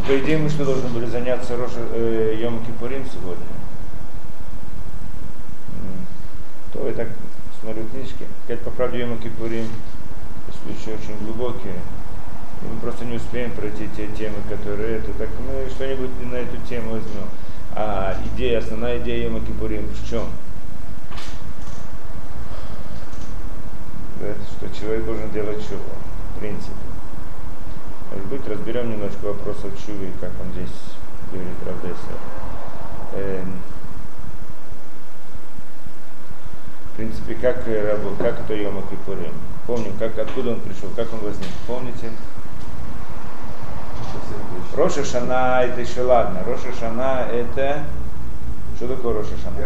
по идее, мы что должны были заняться Йом Кипурим сегодня? То я так смотрю книжки. Как по правде Йом Кипурим, случаи очень глубокие. И мы просто не успеем пройти те темы, которые это. Так мы что-нибудь на эту тему возьмем. А идея, основная идея Йом Кипурим в чем? Да, что человек должен делать чего, в принципе. Может быть, разберем немножко вопросов чувы, как он здесь говорит Равдеса. В принципе, как это Йом Кипурим? Помню, откуда он пришел, как он возник. Помните? Рош ха-Шана это еще ладно. Рош ха-Шана это... Что такое Рош ха-Шана?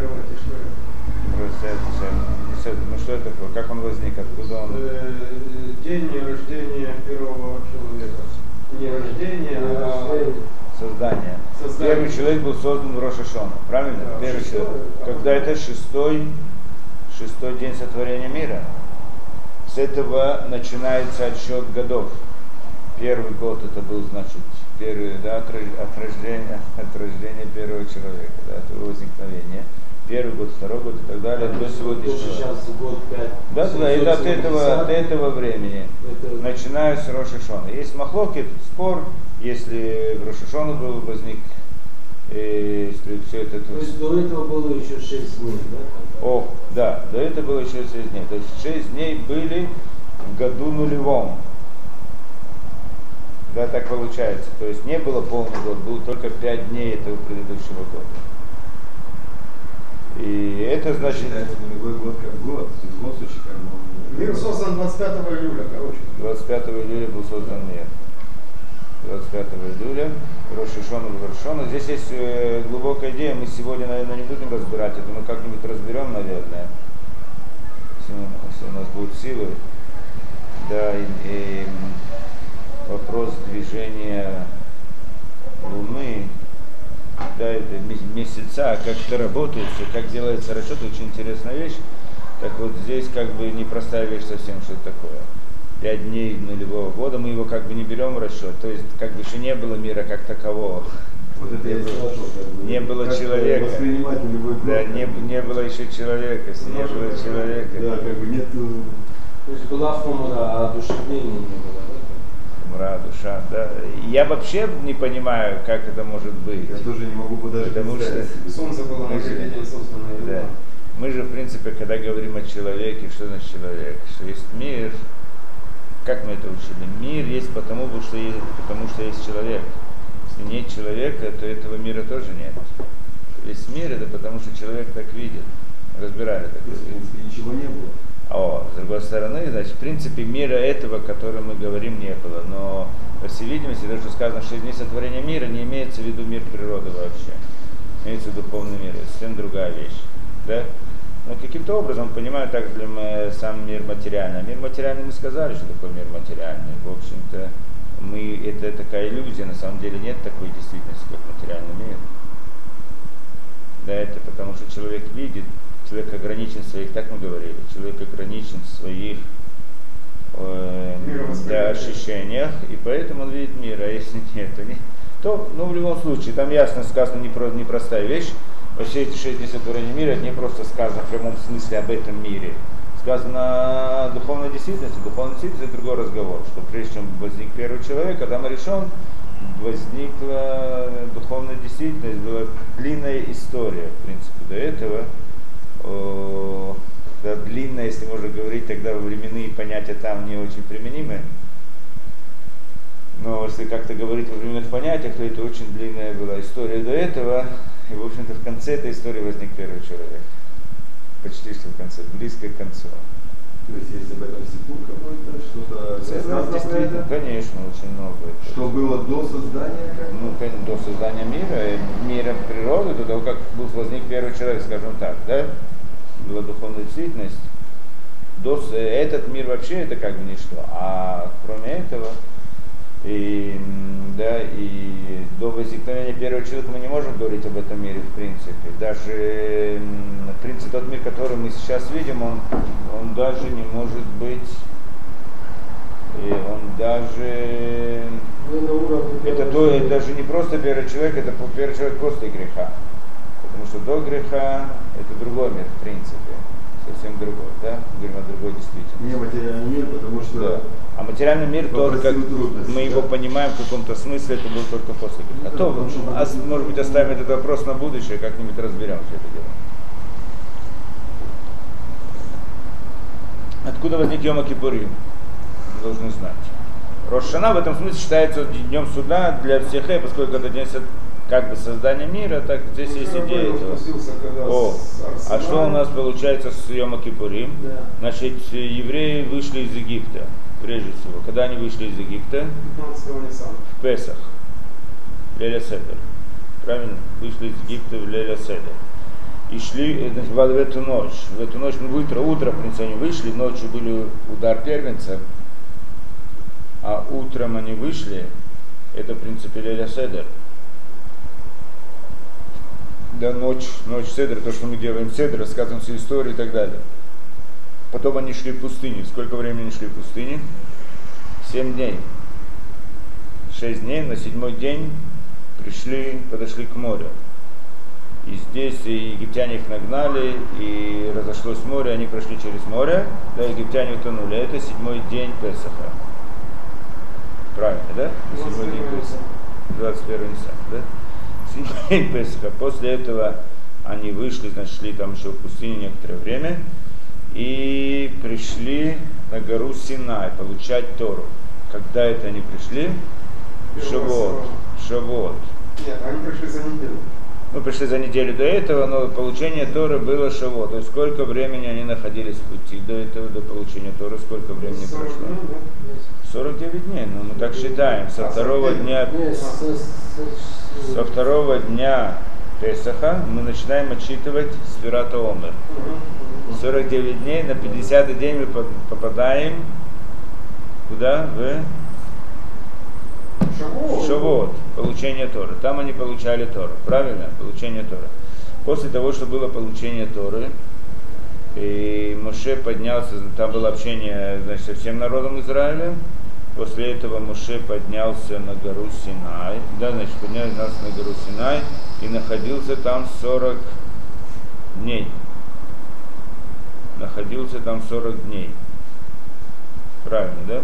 Ну что это такое? Как он возник? Откуда он? День рождения первого человека. Не рождение, а создание. Первый человек был создан в Рош ха-Шана. Правильно? Да, первый человек. Когда это шестой день сотворения мира. С этого начинается отсчет годов. Первый год это был, значит, первый, да, от рождения первого человека, да, от его возникновения. Первый год, второй год и так далее, до сегодняшнего. Сейчас год 5. Да, это от этого времени. Начиная с Рош ха-Шана. Есть махлокет, спор, если в Рош ха-Шана был возник, если все это... То есть до этого было еще 6 дней, да? Да, до этого было еще 6 дней. То есть 6 дней были в году нулевом. Да, так получается. То есть не было полный год, было только 5 дней этого предыдущего года. И это значит... Считается нулевой год как год. В любом случае, как бы... Мир создан 25 июля, короче. 25 июля был создан мир. 25 июля, Рош ха-Шана был Рош ха-Шана. Здесь есть глубокая идея, мы сегодня, наверное, не будем разбирать это, мы как-нибудь разберем, наверное, если у нас будут силы. Да, и вопрос движения Луны, да, это месяца, как это работает, как делается расчет, очень интересная вещь. Так вот здесь как бы непростая вещь совсем, что это такое. 5 дней нулевого года, мы его как бы не берем в расчет, то есть как бы еще не было мира как такового. Вот это не было человека. Воспринимать нулевой год. Да, не было еще человека, если не было человека. Да, как бы нет. То есть была формула одушевления, не было, да? Мра, душа, да. Я вообще не понимаю, как это может быть. Я тоже не могу даже представить. Солнце было на день создано. Да. Мы же, в принципе, когда говорим о человеке, что значит человек? Что есть мир. Как мы это учили? Мир есть потому что есть человек. Если нет человека, то этого мира тоже нет. Весь мир это потому, что человек так видит. Разбирали так. То есть, в принципе, ничего не было. С другой стороны, значит, в принципе, мира этого, о котором мы говорим, не было. Но, по всей видимости, даже что сказано, 6 дней сотворения мира, не имеется в виду мир природы вообще. Имеется в виду духовный мир. Это совсем другая вещь. Да? Но каким-то образом, понимаю, также мы сам мир материальный. Мир материальный мы сказали, что такое мир материальный. В общем-то, это такая иллюзия, на самом деле нет такой действительности, как материальный мир. Да, это потому что человек видит, человек ограничен в своих, так мы говорили, человек ограничен в своих ощущениях, и поэтому он видит мир, а если нет, то в любом случае, там ясно сказано непростая вещь. Вообще эти 6 дней сотворения мира, это не просто сказано в прямом смысле об этом мире. Сказано о духовной действительности. Духовная действительность это другой разговор, что прежде чем возник первый человек, Адам решен, возникла духовная действительность, была длинная история, в принципе, до этого. Да, длинная, если можно говорить, тогда временные понятия там не очень применимы. Но если как-то говорить о временных понятиях, то это очень длинная была история до этого. И, в общем-то, в конце этой истории возник первый человек. Почти что в конце, близко к концу. То есть, есть об этом сипур какой-то, что-то... Действительно, конечно, очень много. Что было до создания? До создания мира природы, до того, как возник первый человек, скажем так, да? Была духовная действительность. Этот мир вообще это как бы ничто. А кроме этого, и до возникновения первого человека мы не можем говорить об этом мире в принципе. Даже в принципе тот мир, который мы сейчас видим, он даже не может быть, и он даже Не на уровне Это первого то, это человека. даже не просто первый человек, это первый человек после греха. Потому что до греха это другой мир, в принципе. Совсем другой, да? Говорим о другой действительности. Не материальный мир, потому что Да. А материальный мир, тот, как попросил трудности, мы да? его понимаем в каком-то смысле, это был только после греха. Ну, да, То, потому что может быть, оставим этот вопрос на будущее, как-нибудь разберем все это дело. Откуда возник Йом Кипурим? Должны знать. Рош ха-Шана в этом смысле считается днем суда для всех, поскольку это день как бы создания мира, так здесь есть идея этого. О, а что у нас получается с Йом Кипурим? Да. Значит, евреи вышли из Египта, прежде всего. Когда они вышли из Египта? 15-го Ниссана. В Песах. Леля Седер. Правильно? Вышли из Египта в Леля Седер. И шли в эту ночь. В эту ночь, утро, в принципе, они вышли, ночью были удар первенца, а утром они вышли, это, в принципе, Леля Седер. Да, ночь Седер, то, что мы делаем Седер, рассказываем всю историю и так далее. Потом они шли в пустыне. Сколько времени они шли в пустыне? 7 дней. 6 дней, на 7-й день подошли к морю. И здесь и египтяне их нагнали, и разошлось море, они прошли через море, да, египтяне утонули. Это 7-й день Песаха. Правильно, да? 7-й день Песаха. 21 Нисан, да? 7-й день Песаха. После этого они вышли, значит, шли там еще в пустыне некоторое время, и пришли на гору Синай получать Тору. Когда это они пришли? Шавуот. Нет, они пришли за неделю. Мы пришли за неделю до этого, но получение Торы было Шавуот. То есть сколько времени они находились в пути до этого, до получения Торы, сколько времени 40 прошло? дней, да? 49 дней, ну мы так считаем. Со второго дня, Нет, со второго дня Песаха мы начинаем отсчитывать Сфират Омер. 49 дней, на 50-й день мы попадаем куда? В Шавуот, получение Торы. Там они получали Тору, правильно? Получение Торы. После того, что было получение Торы, и Моше поднялся, там было общение, значит, со всем народом Израиля. После этого Моше поднялся на гору Синай, да, значит, поднялся на гору Синай и находился там 40 дней. Находился там 40 дней. Правильно, да?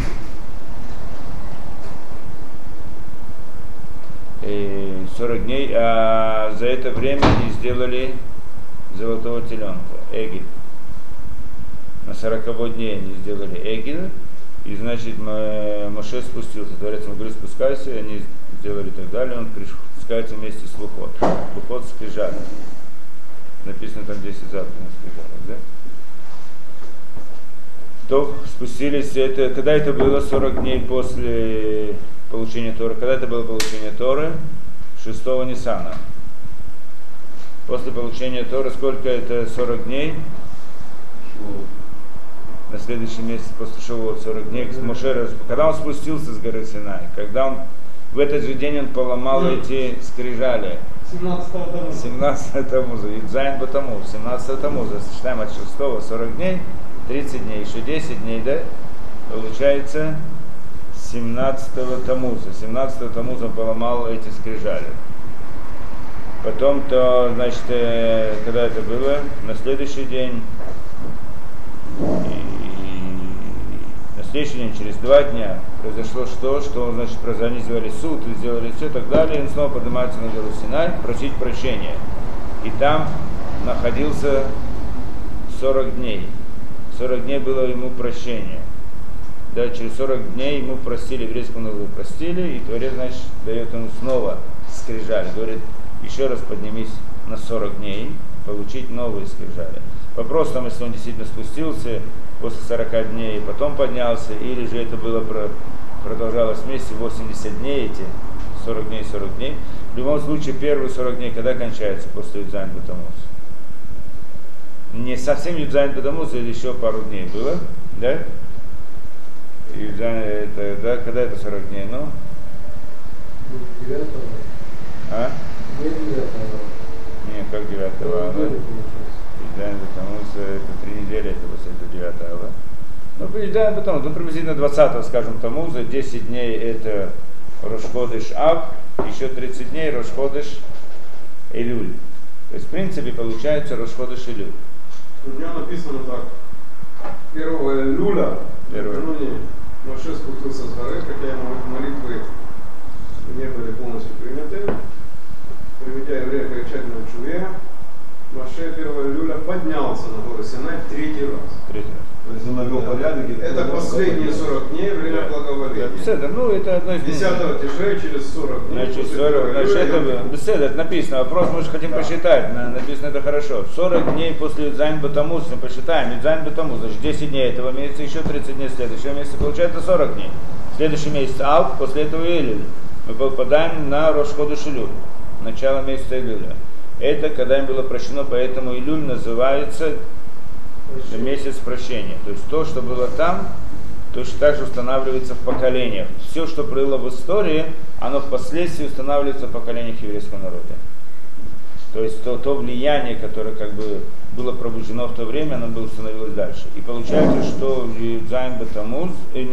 40 дней, а за это время они сделали золотого теленка, эгель. На 40-й день они сделали эгель, и значит Моше спустился. Творец ему говорит, спускайся, и они сделали и так далее, он спускается вместе с Лухот. Лухот скрижали. Написано там 10 заповедей на скрижалях, да? То спустились, когда это было 40 дней после получения Торы. Когда это было получение Торы? 6-го Ниссана. После получения Торы, сколько это 40 дней? На следующий месяц после Шавуот, 40 дней. Моше, когда он спустился с горы Синай, когда он в этот же день он поломал эти скрижали. 17-го Тамуза. Юдзайн Батамуз. 17-го Тамуза. Считаем от 6-го 40 дней, 30 дней, еще 10 дней, да? Получается 17-го Тамуза. 17-го Тамуза он поломал эти скрижали. Потом-то, значит, когда это было, на следующий день, на следующий день, через 2 дня, произошло что, значит, организовали суд, и сделали все, и так далее, и он снова поднимается на гору Синай, просить прощения. И там находился 40 дней. 40 дней было ему прощение. Да, через 40 дней ему простили, еврейскому народу простили, и Творец, значит, дает ему снова скрижали. Говорит, еще раз поднимись на 40 дней, получить новые скрижали. Вопрос там, если он действительно спустился после 40 дней и потом поднялся, или же это было продолжалось вместе 80 дней, эти 40 дней, 40 дней. В любом случае, первые 40 дней, когда кончается после Юдзайн Батамуз? Не совсем Юдзайн Батамуз, или еще пару дней было, да? Это, да, когда это 40 дней, ну? 9-го. А? Не 9-го. Не, как 9-го, Юдзайн Батамуз, это 3 недели, это после этого 9-го. Ну, Юдзайн Батамуз, ну, приблизительно 20-го, скажем, Тамуза, 10 дней это Рошходыш Ав, еще 30 дней Рошходыш Элюль. То есть, в принципе, получается Рошходыш Элюль. У него написано так. 1 июля, накануне Моше спустился с горы, хотя ему молитвы не были полностью приняты. Приведя еврея к окончательному чуве, Моше 1 июля поднялся на гору Синай в 3-й раз. То есть он навел порядок. Это последние 40 дней, время благоволения. Беседа, ну это одно из 10-го Тишрея через 40 дней. Значит, после 40, 1 значит, июля, это беседа, это написано. Вопрос мы же хотим посчитать. Написано это хорошо. 40 дней после Юдзайн Батамуз, мы посчитаем. Юдзайн Батамуз, значит 10 дней этого месяца, еще 30 дней следующего месяца, получается 40 дней. Следующий месяц Ав, после этого Элюль. Мы попадаем на Рошходыш Элюль, начало месяца Элюля. Это когда им было прощено, поэтому Илюль называется месяц прощения. То есть то, что было там, точно так же устанавливается в поколениях. Все, что было в истории, оно впоследствии устанавливается в поколениях еврейского народа. То есть то влияние, которое как бы было пробуждено в то время, оно было установилось дальше. И получается, что Юдзайн Батамуз,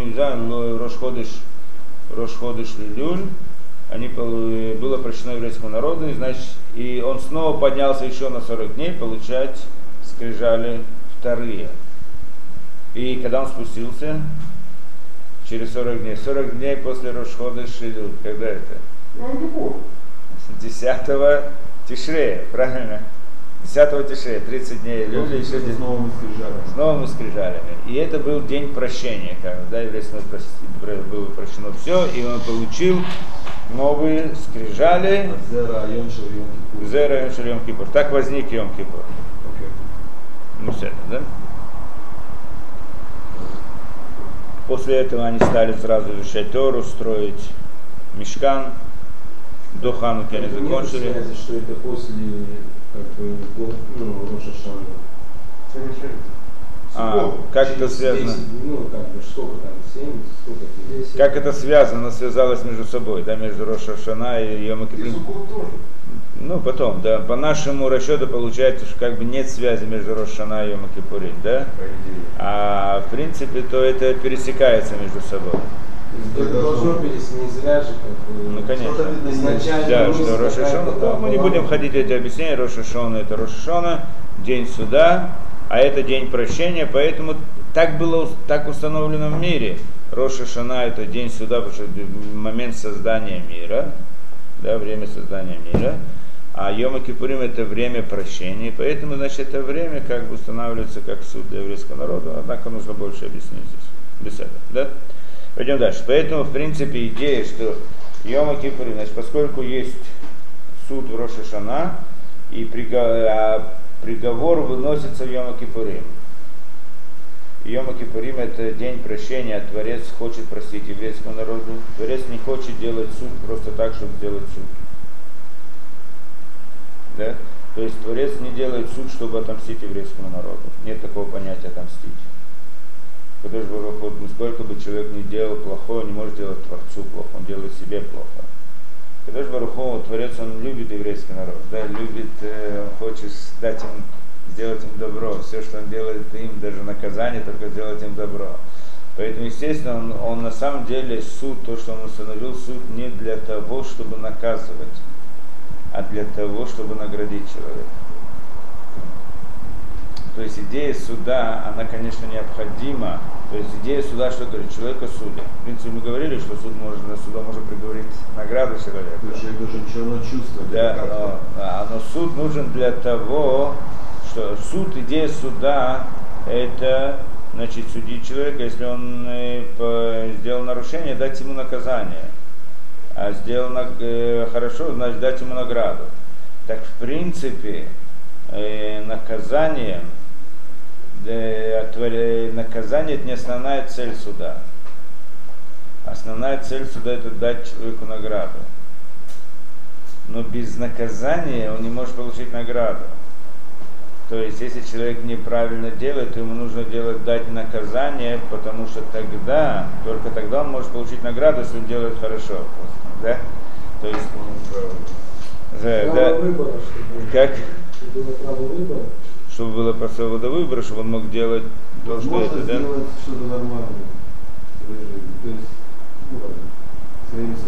Рошходыш Элюль, было прощено еврейскому народу, и, значит, и он снова поднялся еще на 40 дней получать скрижали вторые. И когда он спустился? Через 40 дней. 40 дней после Рошходыш Элюль. Когда это? 10-го Тишрея, правильно? 10-го Тишрея, 30 дней Элюля, еще с новыми скрижалями. С новыми скрижалями. И это был день прощения, когда еврейский народ было прощено все, и он получил новые скрижали. Зера Йом Шел Йом Кипур. Так возник Йом Кипур. Ну все это, да? После этого они стали сразу изучать Тору, строить Мишкан. До Хануки они закончили. Нет связи, что это после Роша Шана. Как это связано? 10, сколько там, 7, сколько 10. Как это связано? Оно связалось между собой, да, между Роша Шана и Йом Кипур. Ну, потом, да, по нашему расчету получается, что как бы нет связи между Рош Шана и Йом Кипурим, да? А в принципе, то это пересекается между собой. Это должно быть, если не зря же, как бы, ну, конечно. Изначально да, что Рош Шана, мы не будем ходить эти объяснения, Рош Шана это Рош Шана, день суда, а это день прощения, поэтому так было, так установлено в мире. Рош Шана это день суда, потому что момент создания мира, да, время создания мира. А Йом Кипурим это время прощения, поэтому, значит, это время как бы устанавливается как суд для еврейского народа, однако нужно больше объяснить здесь, без этого, да? Пойдем дальше. Поэтому, в принципе, идея, что Йом Кипурим, значит, поскольку есть суд в Рош Шана, и приговор выносится в Йом Кипурим. Йом Кипурим это день прощения, Творец хочет простить еврейскому народу. Творец не хочет делать суд просто так, чтобы сделать суд. Да? То есть Творец не делает суд, чтобы отомстить еврейскому народу. Нет такого понятия отомстить. Потому что сколько бы человек ни делал плохое, он не может делать Творцу плохо, он делает себе плохо. Когда же Баруху, Творец, он любит еврейский народ, да, любит, он хочет дать им, сделать им добро. Все, что он делает им, даже наказание, только сделать им добро. Поэтому, естественно, он на самом деле суд, то, что он установил суд, не для того, чтобы наказывать, а для того, чтобы наградить человека. То есть идея суда, она, конечно, необходима. То есть идея суда, что говорит, человека судят. В принципе, мы говорили, что суда можно приговорить награду человеку. Человек должен все чувствовать. Да, но суд нужен для того, что суд, идея суда, это, значит, судить человека, если он сделал нарушение, дать ему наказание. А сделал хорошо, значит, дать ему награду. Так, в принципе, наказание это не основная цель суда. Основная цель суда это дать человеку награду. Но без наказания он не может получить награду. То есть, если человек неправильно делает, то ему нужно дать наказание, потому что тогда, только тогда он может получить награду, если он делает хорошо. Да? То есть, право выбора, как? Чтобы было право выбора. Чтобы было право выбора, чтобы он мог делать то, что это, да? Сделать что-то нормальное в своей жизни. То есть, своими словами.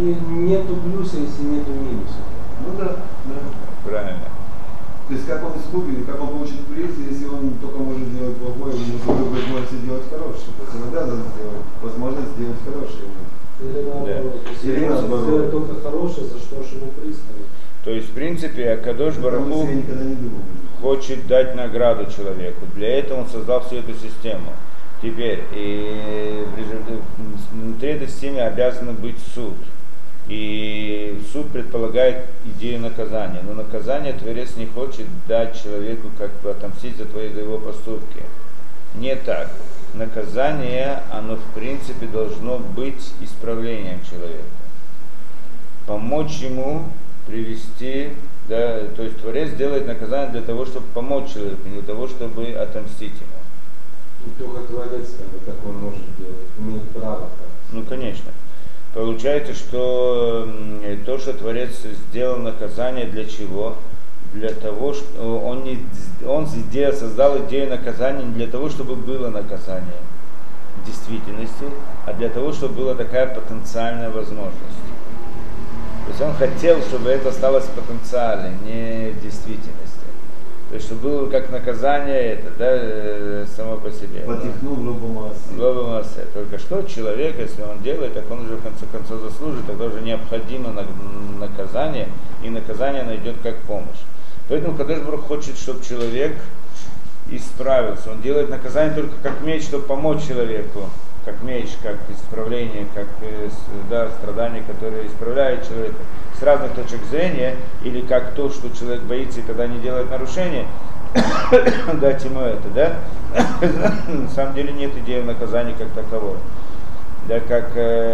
нету плюса, если нету минуса. Ну да, да. Правильно. То есть как он искупит, как он получит приз, если он только может делать плохое, ему будет возможность сделать хорошее. То есть иногда надо сделать возможность сделать хорошее. Или наоборот. Да. Если Или он наоборот. сделать только хорошее, за что ж ему приставить? То есть, в принципе, Акадош Барух Ху Я никогда не думал. хочет дать награду человеку. Для этого он создал всю эту систему. Теперь, и внутри этой системы обязан быть суд. И суд предполагает идею наказания. Но наказание Творец не хочет дать человеку, как бы отомстить за его поступки. Не так. Наказание, оно в принципе должно быть исправлением человека. Помочь ему привести, да, то есть Творец делает наказание для того, чтобы помочь человеку, не для того, чтобы отомстить ему. И только Творец, как он может делать, имеет право. Ну, конечно. Получается, что то, что Творец сделал наказание, для чего? Для того, что он создал идею наказания не для того, чтобы было наказание в действительности, а для того, чтобы была такая потенциальная возможность. То есть он хотел, чтобы это осталось потенциально, не в действительности. То есть, чтобы было как наказание это, да, само по себе. Потихнул в любом массе. Только что человек, если он делает, так он уже в конце концов заслужит, тогда уже необходимо наказание, и наказание найдет как помощь. Поэтому Кадош Барух хочет, чтобы человек исправился. Он делает наказание только как меч, чтобы помочь человеку. Как меч, как исправление, как страдание, которое исправляет человека с разных точек зрения, или как то, что человек боится и когда не делает нарушения, дать ему это, да? На самом деле нет идеи наказания как такового. Да, как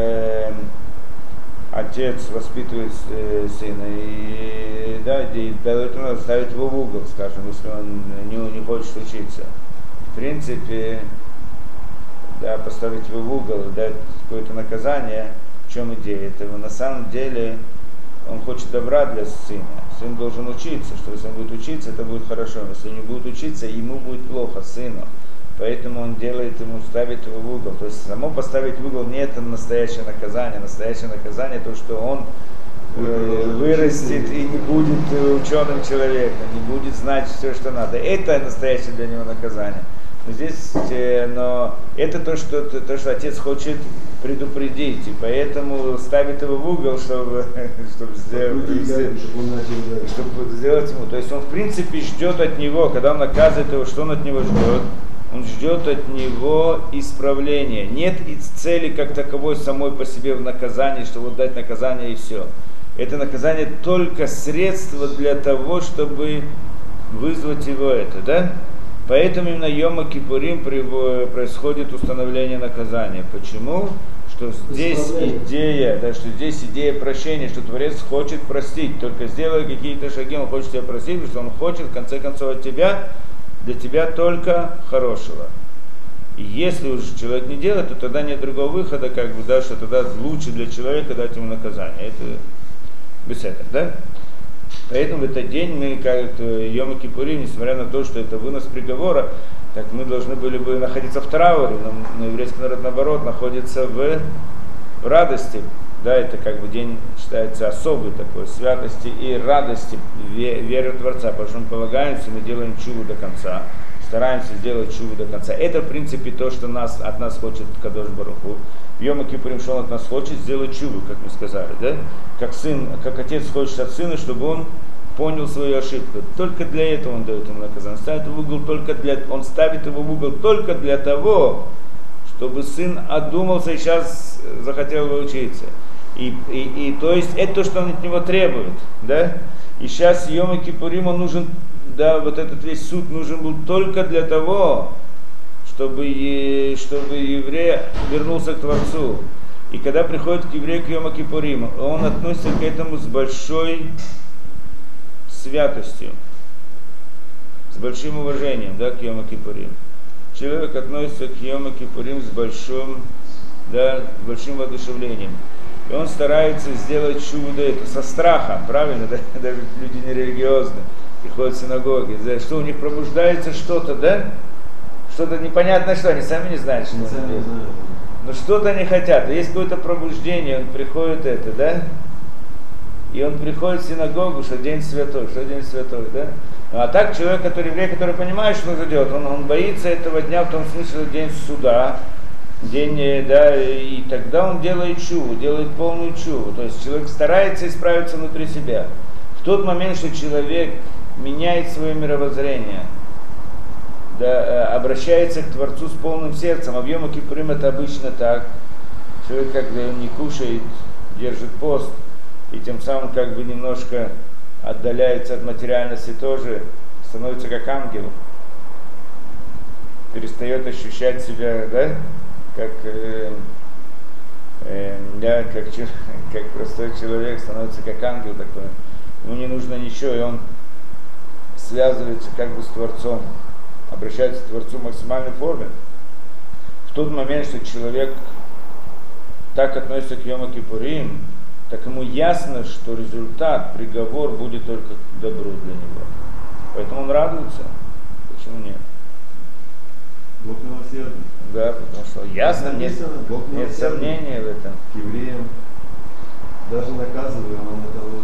отец воспитывает сына, и поэтому надо ставить его в угол, скажем, если он не хочет учиться. В принципе, да, поставить его в угол, дать какое-то наказание, в чем идея этого? На самом деле он хочет добра для сына. Сын должен учиться, что если он будет учиться, это будет хорошо. Если не будет учиться, ему будет плохо, сыну. Поэтому он делает ему, ставит его в угол. То есть само поставить в угол не это настоящее наказание. Настоящее наказание то, что он вырастет и не будет ученым человеком, не будет знать все, что надо. Это настоящее для него наказание. Здесь, но это то, что отец хочет предупредить, и поэтому ставит его в угол, чтобы сделать ему. То есть он в принципе ждет от него, когда он наказывает его, что он от него ждет? Он ждет от него исправления. Нет цели как таковой самой по себе в наказании, что вот дать наказание и все. Это наказание только средство для того, чтобы вызвать его это, да? Поэтому именно Йома Кипурим происходит установление наказания. Почему? Что здесь идея, да, что здесь идея прощения, что Творец хочет простить. Только сделай какие-то шаги, он хочет тебя простить, потому что он хочет в конце концов от тебя, для тебя только хорошего. И если уже человек не делает, то тогда нет другого выхода, как бы, да, что тогда лучше для человека дать ему наказание. Это беседа, да? Поэтому в этот день мы, как Йома Кипурим, несмотря на то, что это вынос приговора, так мы должны были бы находиться в трауре, но еврейский народ, наоборот, находится в радости. Да, это как бы день считается особый такой, святости и радости, веры в Творца, потому что мы полагаемся, мы делаем чуву до конца, стараемся сделать чуву до конца. Это, в принципе, то, что от нас хочет Кадош Барух Ху. В Йома Кипурим, что он от нас хочет, сделать чуву, как мы сказали, да? Как отец хочет от сына, чтобы он понял свою ошибку. Только для этого он дает ему наказание. Он ставит его в угол только для того, чтобы сын одумался и сейчас захотел учиться. И то есть это то, что он от него требует, да? И сейчас Йома Кипурим он нужен, да, вот этот весь суд нужен был только для того, чтобы еврей вернулся к Творцу. И когда приходит к еврею к Йома Кипурим, он относится к этому с большой святостью, с большим уважением, да, к Йома Кипурим. Человек относится к Йома Кипурим с большим воодушевлением. И он старается сделать чудо это со страхом, правильно? Да? Даже люди нерелигиозные приходят в синагоги, да? Что у них пробуждается что-то, да? Что-то непонятное, что они сами не знают, что они делают. но что-то не хотят. Есть какое-то пробуждение, он приходит это, да? И он приходит в синагогу, что день святой, да? Ну, а так человек, еврей, который понимает, что нужно делать, он боится этого дня, в том смысле, что день суда, день, да, и тогда он делает чуву, делает полную чуву. То есть человек старается исправиться внутри себя. В тот момент, что человек меняет свое мировоззрение, да, обращается к Творцу с полным сердцем, а в Йом Кипурим это обычно так. Человек как бы не кушает, держит пост, и тем самым как бы немножко отдаляется от материальности тоже, становится как ангел, перестает ощущать себя, да, как простой человек, становится как ангел такой. Ему не нужно ничего, и он связывается как бы с Творцом, обращается к Творцу в максимальной форме. В тот момент, что человек так относится к Йом Кипурим, так ему ясно, что результат, приговор будет только к добру для него. Поэтому он радуется. Почему нет? Бог милосердный. Да, потому что ясно, нет сомнения в этом. К евреям, даже наказывая, он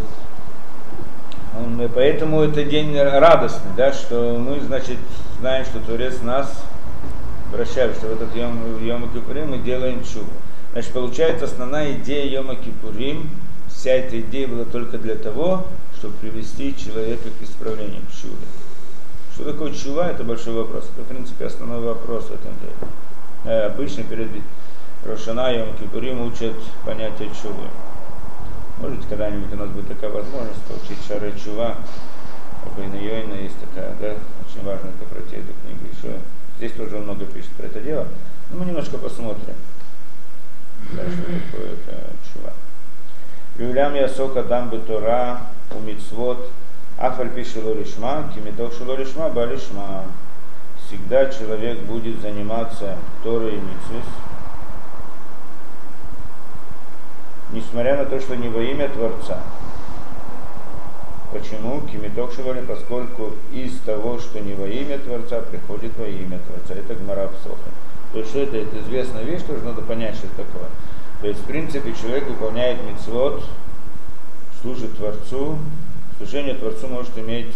это вот. Поэтому это день радостный, да, что мы, значит, знаем, что Творец нас вращает, что в этот Йом Кипурим мы делаем чуву. Значит, получается, основная идея Йома Кипурим, вся эта идея была только для того, чтобы привести человека к исправлению, к чуве. Что такое чува, это большой вопрос. Это, в принципе, основной вопрос в этом деле. Обычно перед Рош ха-Шана Йом Кипурим учат понятие чувы. Может быть, когда-нибудь у нас будет такая возможность получить шары чува. У Бейна Йойна есть такая, да, очень важно это пройти эту книгу еще. Здесь тоже много пишет про это дело. Но мы немножко посмотрим. Да, что такое это чува. Юлям ясок адам бетора у мицвот афаль пишело лишма, кимиток шело лишма балишма. Всегда человек будет заниматься Торой и мицвос, несмотря на то, что не во имя Творца. Почему? Кимиток шело, поскольку из того, что не во имя Творца, приходит во имя Творца. Это Гмара в Сохе. То есть, что это известная вещь, тоже надо понять, что это такое. То есть, в принципе, человек выполняет мицвот, служит Творцу. Служение Творцу может иметь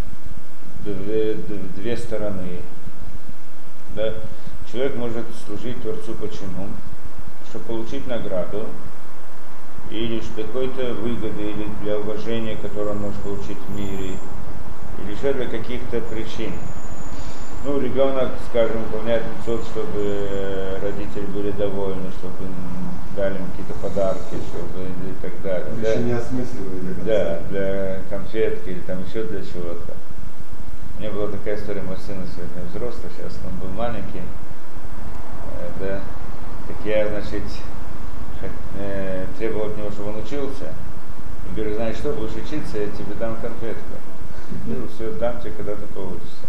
две стороны. Да? Человек может служить Творцу почему? Чтобы получить награду, или какой-то выгоды, или для уважения, которое он может получить в мире, или еще для каких-то причин. Ну, ребенок, скажем, выполняет мицвот, чтобы родители были довольны, чтобы дали им какие-то подарки, чтобы и так далее. Он еще не осмысливает до конца. Да, для конфетки или там еще для чего-то. У меня была такая история, мой сын сегодня взрослый, сейчас он был маленький. Да. Так я, значит, требовал от него, чтобы он учился. И говорю, знаешь что, будешь учиться, я тебе дам конфетку. Ну, все, дам тебе, когда ты поучишься.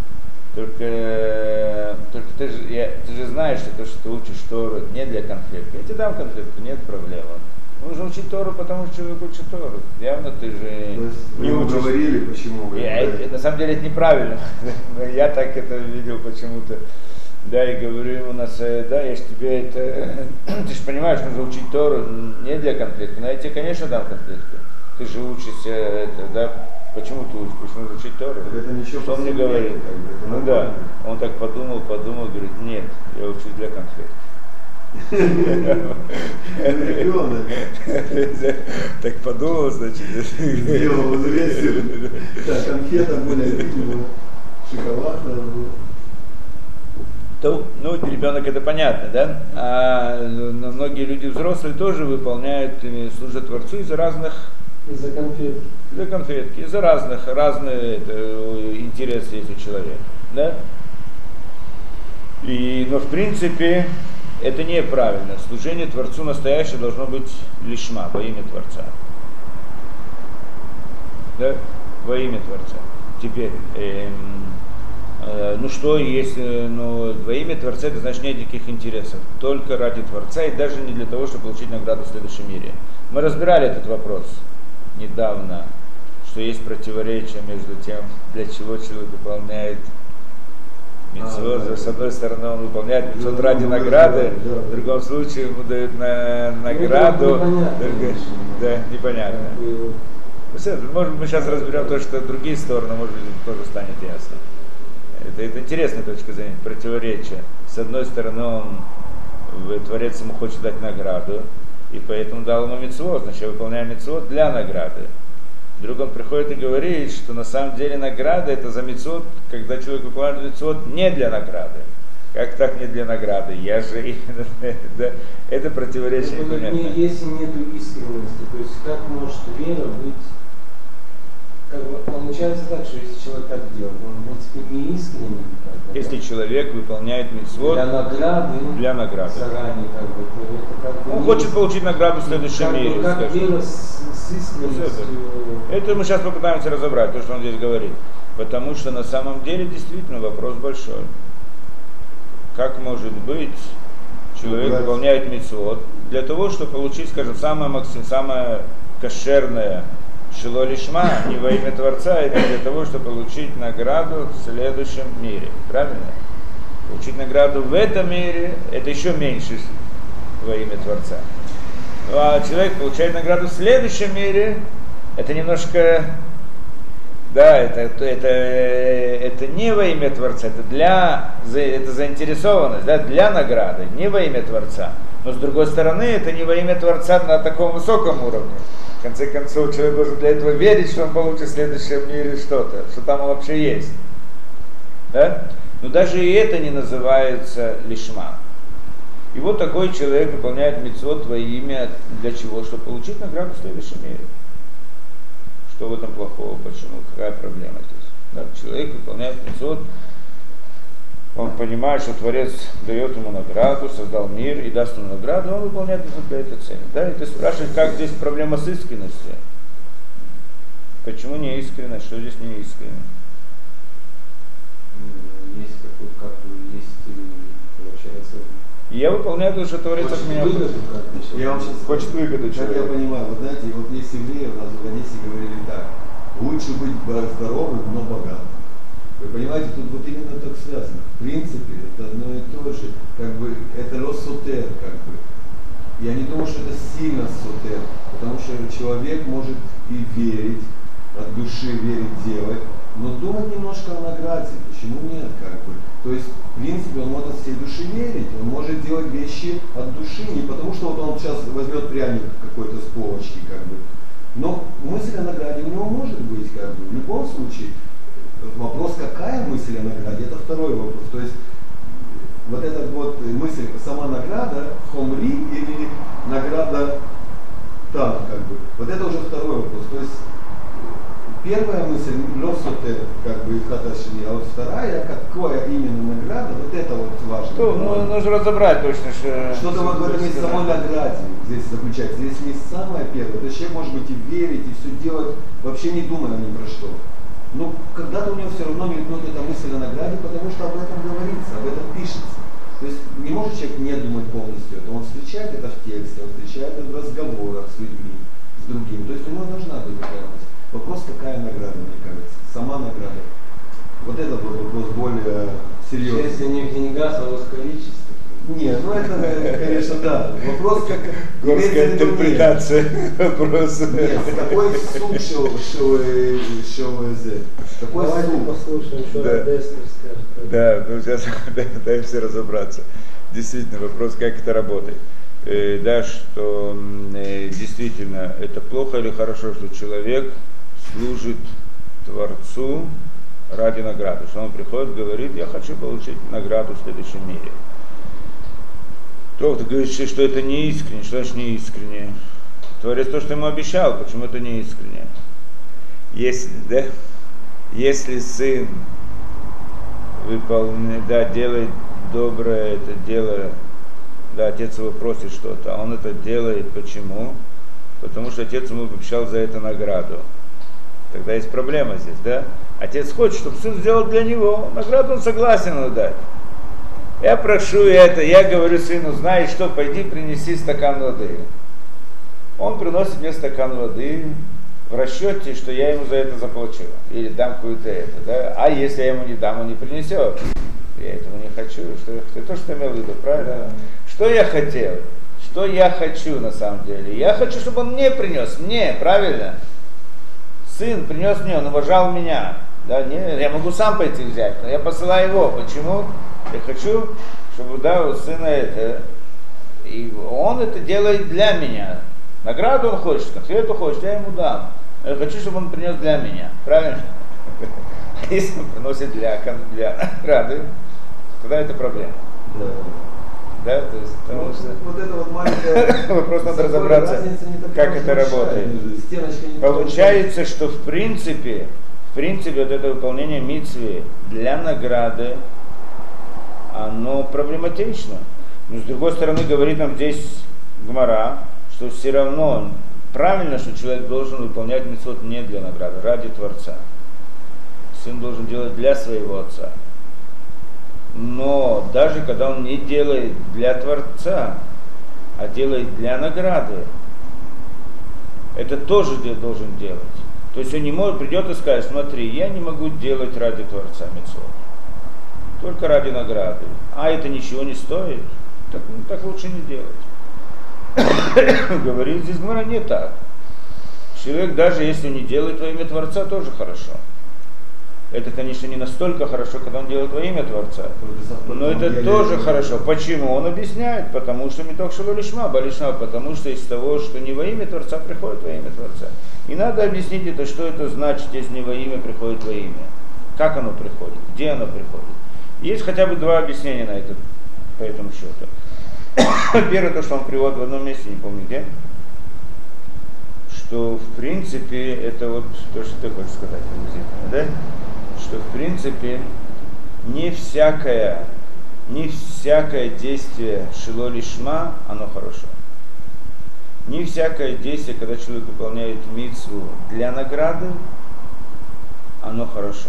Только ты же знаешь, что то, что ты учишь Тору, не для конфетки. Я тебе дам конфетку, нет проблем. Нужно учить Тору, потому что человек учит Тору. Явно ты же не учишь. Говорили, почему вы. На самом деле это неправильно. Я так это видел почему-то. Да, и говорю ему, да, я ж тебе это... Ты же понимаешь, нужно учить Тору не для конфетки. Но я тебе, конечно, дам конфетку. Ты же учишься, это, да. Почему ты учишь? Почему нужно учить Тору? Это ничего. Что он мне говорит? Ну да. Он так подумал, говорит, нет, я учусь для конфетки. Так подумал, значит. Сделал взвесил. Так, конфета более шоколад был. Ну, ребенок это понятно, да? А многие люди взрослые тоже выполняют, служат Творцу из-за разных... Из-за конфетки. Из-за конфетки, из-за разные интересы есть у человека, да? Но в принципе это неправильно. Служение Творцу настоящее должно быть лишма, во имя Творца. Да? Во имя Творца. Теперь, ну что, если во имя Творца, это значит нет никаких интересов. Только ради Творца и даже не для того, чтобы получить награду в следующем мире. Мы разбирали этот вопрос недавно, что есть противоречие между тем, для чего человек выполняет мицвот. С одной стороны, он выполняет мицвот ради награды, в другом случае ему дают награду. Да, непонятно. Может быть, мы сейчас разберем то, что другие стороны, может быть, тоже станет ясно. Это интересная точка зрения, противоречия. С одной стороны, Творец ему хочет дать награду, и поэтому дал ему мицвот, значит, я выполняю мицвот для награды. Вдруг он приходит и говорит, что на самом деле награда это за мицвот, когда человек выполняет мицвот не для награды. Как так не для награды? Я же да, это противоречие непонятно. Если нет искренности, то есть как может вера быть, как бы, получается так, что если человек так делает, он в принципе не искренний. Если человек выполняет мицвот для награды, заранее, как бы, то это как бы он хочет получить награду в следующем мире. Как вера с искренностью. Это мы сейчас попытаемся разобрать, то, что он здесь говорит. Потому что на самом деле действительно вопрос большой. Как может быть, человек выполняет мицвот для того, чтобы получить, скажем, самое кошерное шило лишма, не во имя Творца, это для того, чтобы получить награду в следующем мире. Правильно? Получить награду в этом мире, это еще меньше во имя Творца. А человек получает награду в следующем мире, это немножко, да, это не во имя Творца, это заинтересованность, да, для награды, не во имя Творца. Но с другой стороны, это не во имя Творца на таком высоком уровне. В конце концов, человек должен для этого верить, что он получит в следующем мире что-то, что там вообще есть. Да? Но даже и это не называется лишма. И вот такой человек выполняет мицвот во имя для чего? Чтобы получить награду в следующем мире. Что в этом плохого? Почему? Какая проблема здесь? Да? Человек выполняет мицвот, он понимает, что Творец дает ему награду, создал мир и даст ему награду, он выполняет это для этой цели. Да? И ты спрашиваешь, как здесь проблема с искренностью? Почему не искренность? Что здесь не искренне? Есть какой-то, как бы, есть, получается... Я выполняю то, что Творец от меня выгоду, Я вам сейчас хочет выгоду как человека. я понимаю, вот знаете, вот есть евреи, у нас в Одессе говорили так: лучше быть здоровым, но богатым. Вы понимаете, тут вот именно так связано. В принципе, это одно и то же, как бы, это лос-сотер, как бы. Я не думаю, что это сильно сотер, потому что человек может и верить, от души верить, делать, но думать немножко о награде, почему нет, как бы. То есть, в принципе, он может от всей души верить, он может делать вещи от души, не потому что вот он сейчас возьмет пряник какой-то с полочки, как бы. Но мысль о награде у него может быть, как бы, в любом случае. Вопрос, какая мысль о награде, это второй вопрос. То есть, вот эта вот мысль, сама награда, хомри или награда там, как бы, вот это уже второй вопрос. То есть, первая мысль, лосотер, как бы, хаташини, а вот вторая, какая именно награда, вот это вот важно. Ну, нужно разобрать точно, что-то вот в этом есть самой награде здесь заключается. Здесь не самое первое. То есть человек может быть и верить, и все делать, вообще не думая ни про что. Но когда-то у него все равно мелькнет эта мысль о награде, потому что об этом говорится, об этом пишется. То есть не может человек не думать полностью это. Он встречает это в тексте, он встречает это в разговорах с людьми, с другими. То есть у него должна быть такая мысль. Вопрос, какая награда, мне кажется, сама награда. Вот этот вот вопрос более серьезный. Если не в деньгах, а в количестве. Нет, ну это, конечно, да. Вопрос как... Горская интерпретация вопроса. Нет, какой суд шоу-эзе? Какой Давайте суд? послушаем, что Да. Дестер скажет. Да, ну сейчас пытаемся разобраться. Действительно, вопрос, как это работает. Да, что действительно это плохо или хорошо, что человек служит Творцу ради награды. Что он приходит и говорит, я хочу получить награду в следующем мире. Кто-то говорит, что это не искренне, что значит не искренне? Творец то, что ему обещал, почему это не искренне? Если сын делает доброе это дело, да, отец его просит что-то, а он это делает почему? Потому что отец ему обещал за это награду. Тогда есть проблема здесь, да? Отец хочет, чтобы сын сделал для него, награду он согласен ему дать. Я прошу это, я говорю сыну, знаешь что, пойди принеси стакан воды. Он приносит мне стакан воды в расчете, что я ему за это заплачу. Или дам какую-то это, да? А если я ему не дам, он не принесет. Я этого не хочу. Ты то, что имел в виду, правильно? Да. Что я хотел? Что я хочу на самом деле? Я хочу, чтобы он мне принес, мне, правильно? Сын принес мне, он уважал меня. Да, я могу сам пойти взять, но я посылаю его. Почему? Я хочу, чтобы у сына это, и он это делает для меня. Награду он хочет, конфету хочет, я ему дам. Но я хочу, чтобы он принес для меня. Правильно? Если он приносит для награды, тогда это проблема. Да. Да, то есть, потому что Вот это вот маленькая... вопрос надо разобраться, как это работает. Получается, что в принципе вот это выполнение мицвы для награды, оно проблематично. Но с другой стороны, говорит нам здесь Гмара, что все равно правильно, что человек должен выполнять мицвот не для награды, ради Творца. Сын должен делать для своего отца. Но даже когда он не делает для Творца, а делает для награды, это тоже должен делать. То есть он не может, придет и скажет: смотри, я не могу делать ради Творца мицвот, только ради награды. А это ничего не стоит, так лучше не делать. Говорит здесь Гмара, не так. Человек, даже если не делает во имя Творца, тоже хорошо. Это, конечно, не настолько хорошо, когда он делает во имя Творца, но это тоже хорошо. Почему? Он объясняет, потому что митох шело лишма, балишма, потому что из того, что не во имя Творца, приходит во имя Творца. И надо объяснить это, что это значит, если не во имя приходит во имя. Как оно приходит, где оно приходит. Есть хотя бы два объяснения на это, по этому счету. Первое, то, что он приводит в одном месте, не помню где, что в принципе, это вот то, что ты хочешь сказать, да? Что в принципе не всякое действие шило лишма, оно хорошо. Не всякое действие, когда человек выполняет мицву для награды, оно хорошо.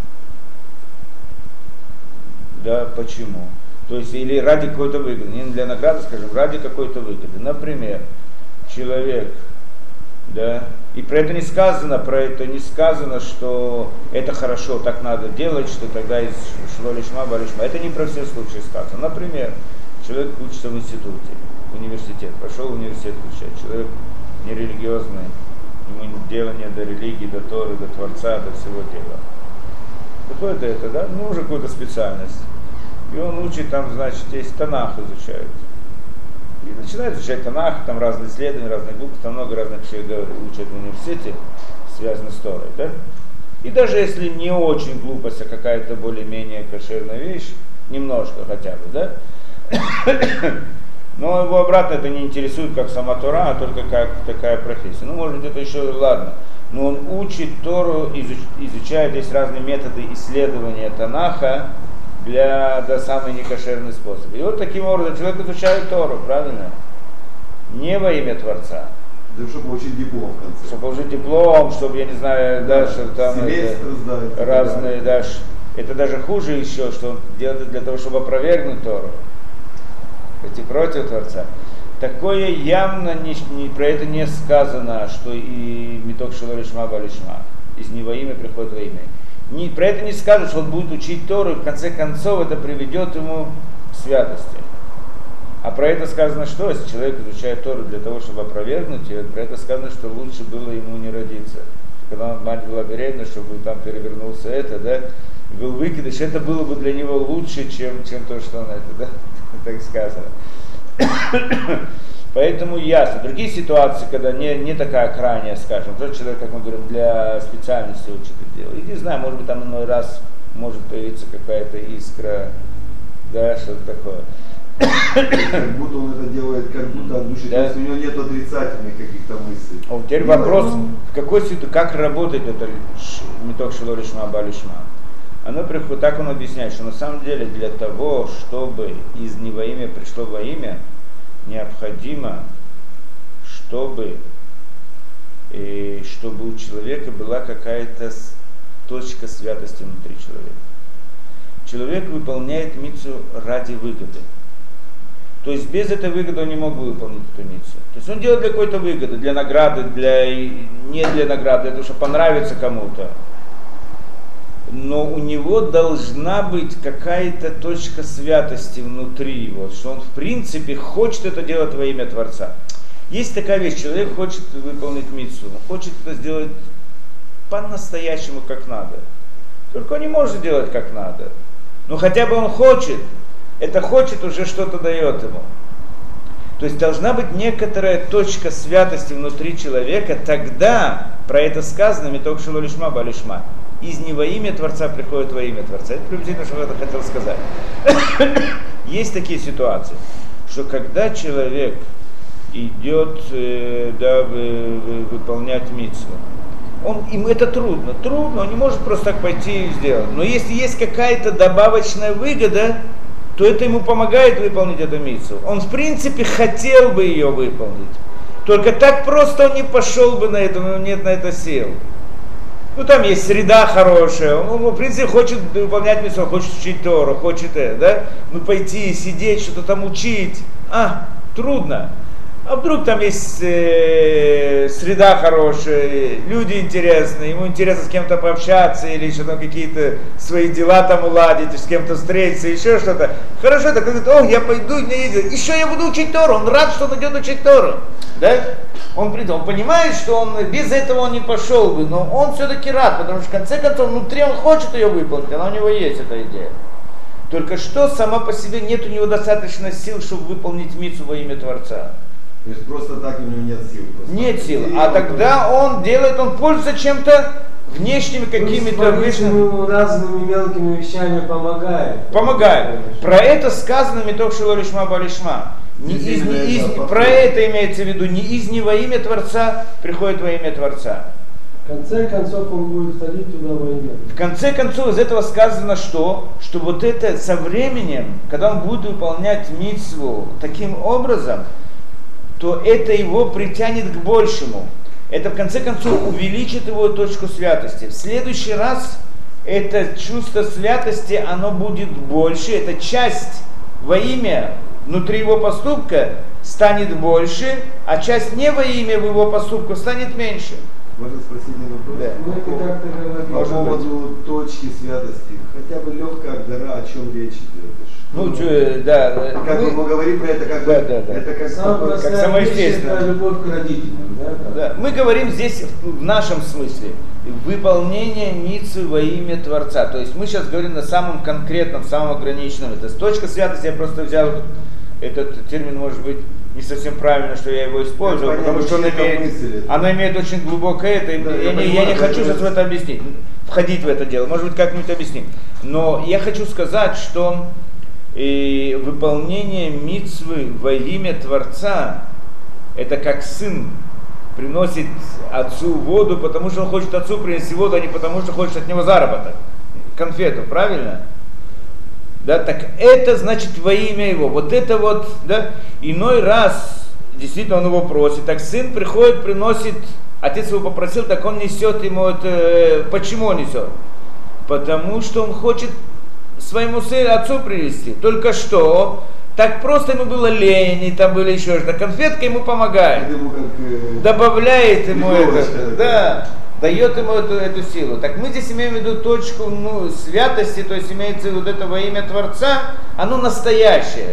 Да, почему? То есть, или ради какой-то выгоды, не для награды, скажем, ради какой-то выгоды. Например, человек, да, и про это не сказано, что это хорошо, так надо делать, что тогда из шло лишма, балишма. Это не про все случаи сказано. Например, человек учится в институте, в университет, пошел в университет учить, человек нерелигиозный, ему дело не до религии, до Торы, до Творца, до всего дела. Какое-то это, да, ну уже какую-то специальность. И он учит, там, значит, есть Танах изучает. И начинает изучать Танах, там разные исследования, разные группы, там много разных вещей учат в университете, связанных с Торой, да? И даже если не очень глупость, а какая-то более-менее кошерная вещь, немножко хотя бы, да? Но его обратно это не интересует, как сама Тора, а только как такая профессия. Ну, может быть, это еще ладно. Но он учит Тору, изучает здесь разные методы исследования Танаха, для самый некошерный способ. И вот таким образом человек изучает Тору, правильно? Не во имя Творца. Да, чтобы получить диплом в конце. Чтобы получить диплом, чтобы, я не знаю, да, дальше там это, разные, да. Это даже хуже еще, что он делает для того, чтобы опровергнуть Тору. Идти против Творца. Такое явно про это не сказано, что и митох шело лишма балишма. Из не во имя приходит во имя. Про это не скажут, что он будет учить Тору, и в конце концов это приведет ему к святости. А про это сказано что? Если человек изучает Тору для того, чтобы опровергнуть ее, про это сказано, что лучше было ему не родиться. Когда мать была беременна, чтобы там перевернулся это, да, был выкидыш, это было бы для него лучше, чем то, что он это, да, так сказано. Поэтому ясно. Другие ситуации, когда не такая крайняя, скажем, тот человек, как мы говорим, для специальности учит это дело. И не знаю, может быть, там иной раз может появиться какая-то искра, да, что-то такое. Как будто он это делает, как будто от души, да? То есть у него нет отрицательных каких-то мыслей. А теперь вопрос, в какой ситуации, как работает это митох шело лишма балишма? Оно приходит, так он объясняет, что на самом деле для того, чтобы из не во имя пришло во имя, необходимо, чтобы у человека была какая-то точка святости внутри человека. Человек выполняет мицву ради выгоды. То есть без этой выгоды он не мог бы выполнить эту мицву. То есть он делает для какой-то выгоды, для награды, не для награды, для того, чтобы понравиться кому-то. но у него должна быть какая-то точка святости внутри его, что он в принципе хочет это делать во имя Творца. Есть такая вещь, человек хочет выполнить мицву, он хочет это сделать по-настоящему как надо. Только он не может делать как надо. Но хотя бы он хочет, это хочет уже что-то дает ему. То есть должна быть некоторая точка святости внутри человека, тогда про это сказано «Миток шело лишма ба лишма». Из не во имя Творца приходит во имя Творца. Это приблизительно, что я это хотел сказать. Есть такие ситуации, что когда человек идет выполнять мицву, ему это трудно, он не может просто так пойти и сделать. Но если есть какая-то добавочная выгода, то это ему помогает выполнить эту мицву. Он в принципе хотел бы ее выполнить, только так просто он не пошел бы на это, у него нет на это сил. Ну там есть среда хорошая, он в принципе хочет выполнять мицву, хочет учить Тору, хочет да? Ну пойти, сидеть, что-то там учить, трудно. А вдруг там есть среда хорошая, люди интересные, ему интересно с кем-то пообщаться или еще там какие-то свои дела там уладить, с кем-то встретиться, еще что-то. Хорошо, так он говорит, я пойду, еще я буду учить Тору, он рад, что он идет учить Тору. Да? Он понимает, что он без этого он не пошел бы, но он все-таки рад, потому что в конце концов внутри он хочет ее выполнить, она у него есть эта идея. Только что сама по себе нет у него достаточно сил, чтобы выполнить мицву во имя Творца. То есть просто так у него нет сил. Нет сил. А тогда он пользуется чем-то внешними какими-то разными мелкими вещами помогает. Про это сказано «Миток шело лишма ба лишма». Про это имеется в виду, не из не во имя Творца приходит во имя Творца. В конце концов он будет ходить туда во имя. В конце концов из этого сказано что вот это со временем, когда он будет выполнять мицву таким образом, то это его притянет к большему. Это в конце концов увеличит его точку святости. В следующий раз это чувство святости, оно будет больше, эта часть во имя внутри его поступка станет больше, а часть не во имя его поступка станет меньше. Можно спросить один вопрос? Да. По поводу точки святости, хотя бы легкая гора, о чем речь идет? Как мы говорим про это, это как самоестественно. Это любовь к родителям. Да. Мы говорим здесь в нашем смысле выполнение мицвы во имя Творца. То есть мы сейчас говорим на самом конкретном, самом ограниченном. Это точка святости, я просто взял этот термин, может быть, не совсем правильно, что я его использовал, потому что она имеет очень глубокое это. Я не хочу сейчас в это объяснить, входить в это дело, может быть, как-нибудь объясним. Но я хочу сказать, что выполнение мицвы во имя Творца, это как сын приносит отцу воду, потому что он хочет отцу принести воду, а не потому что хочет от него заработок, конфету, правильно? Да, так это значит во имя его. Вот это вот, да, иной раз действительно он его просит, так сын приходит, приносит, отец его попросил, так он несет ему это. Почему он несет? Потому что он хочет своему отцу привезти. Только что так просто ему было лень, и там были еще что-то. Конфетка ему помогает. Добавляет ему это. Да. Дает ему эту силу. Так мы здесь имеем в виду точку святости, то есть имеется в виду это во имя Творца, оно настоящее.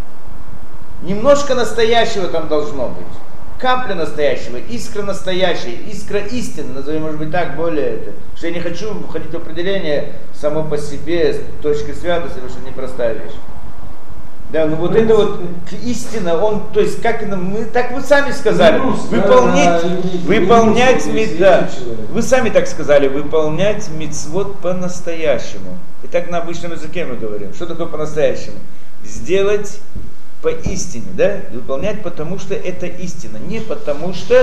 Немножко настоящего там должно быть. Капля настоящего, искра настоящая, искра истины, назовем, может быть, так, более это. Что я не хочу входить в определение само по себе точки святости, потому что это непростая вещь. Да, ну вот это вот истина, он, то есть, как мы, так вы сами сказали, выполнять, вы сами так сказали, выполнять мицвот по-настоящему. И так на обычном языке мы говорим. Что такое по-настоящему? Сделать по истине, да? Выполнять потому что это истина, не потому что,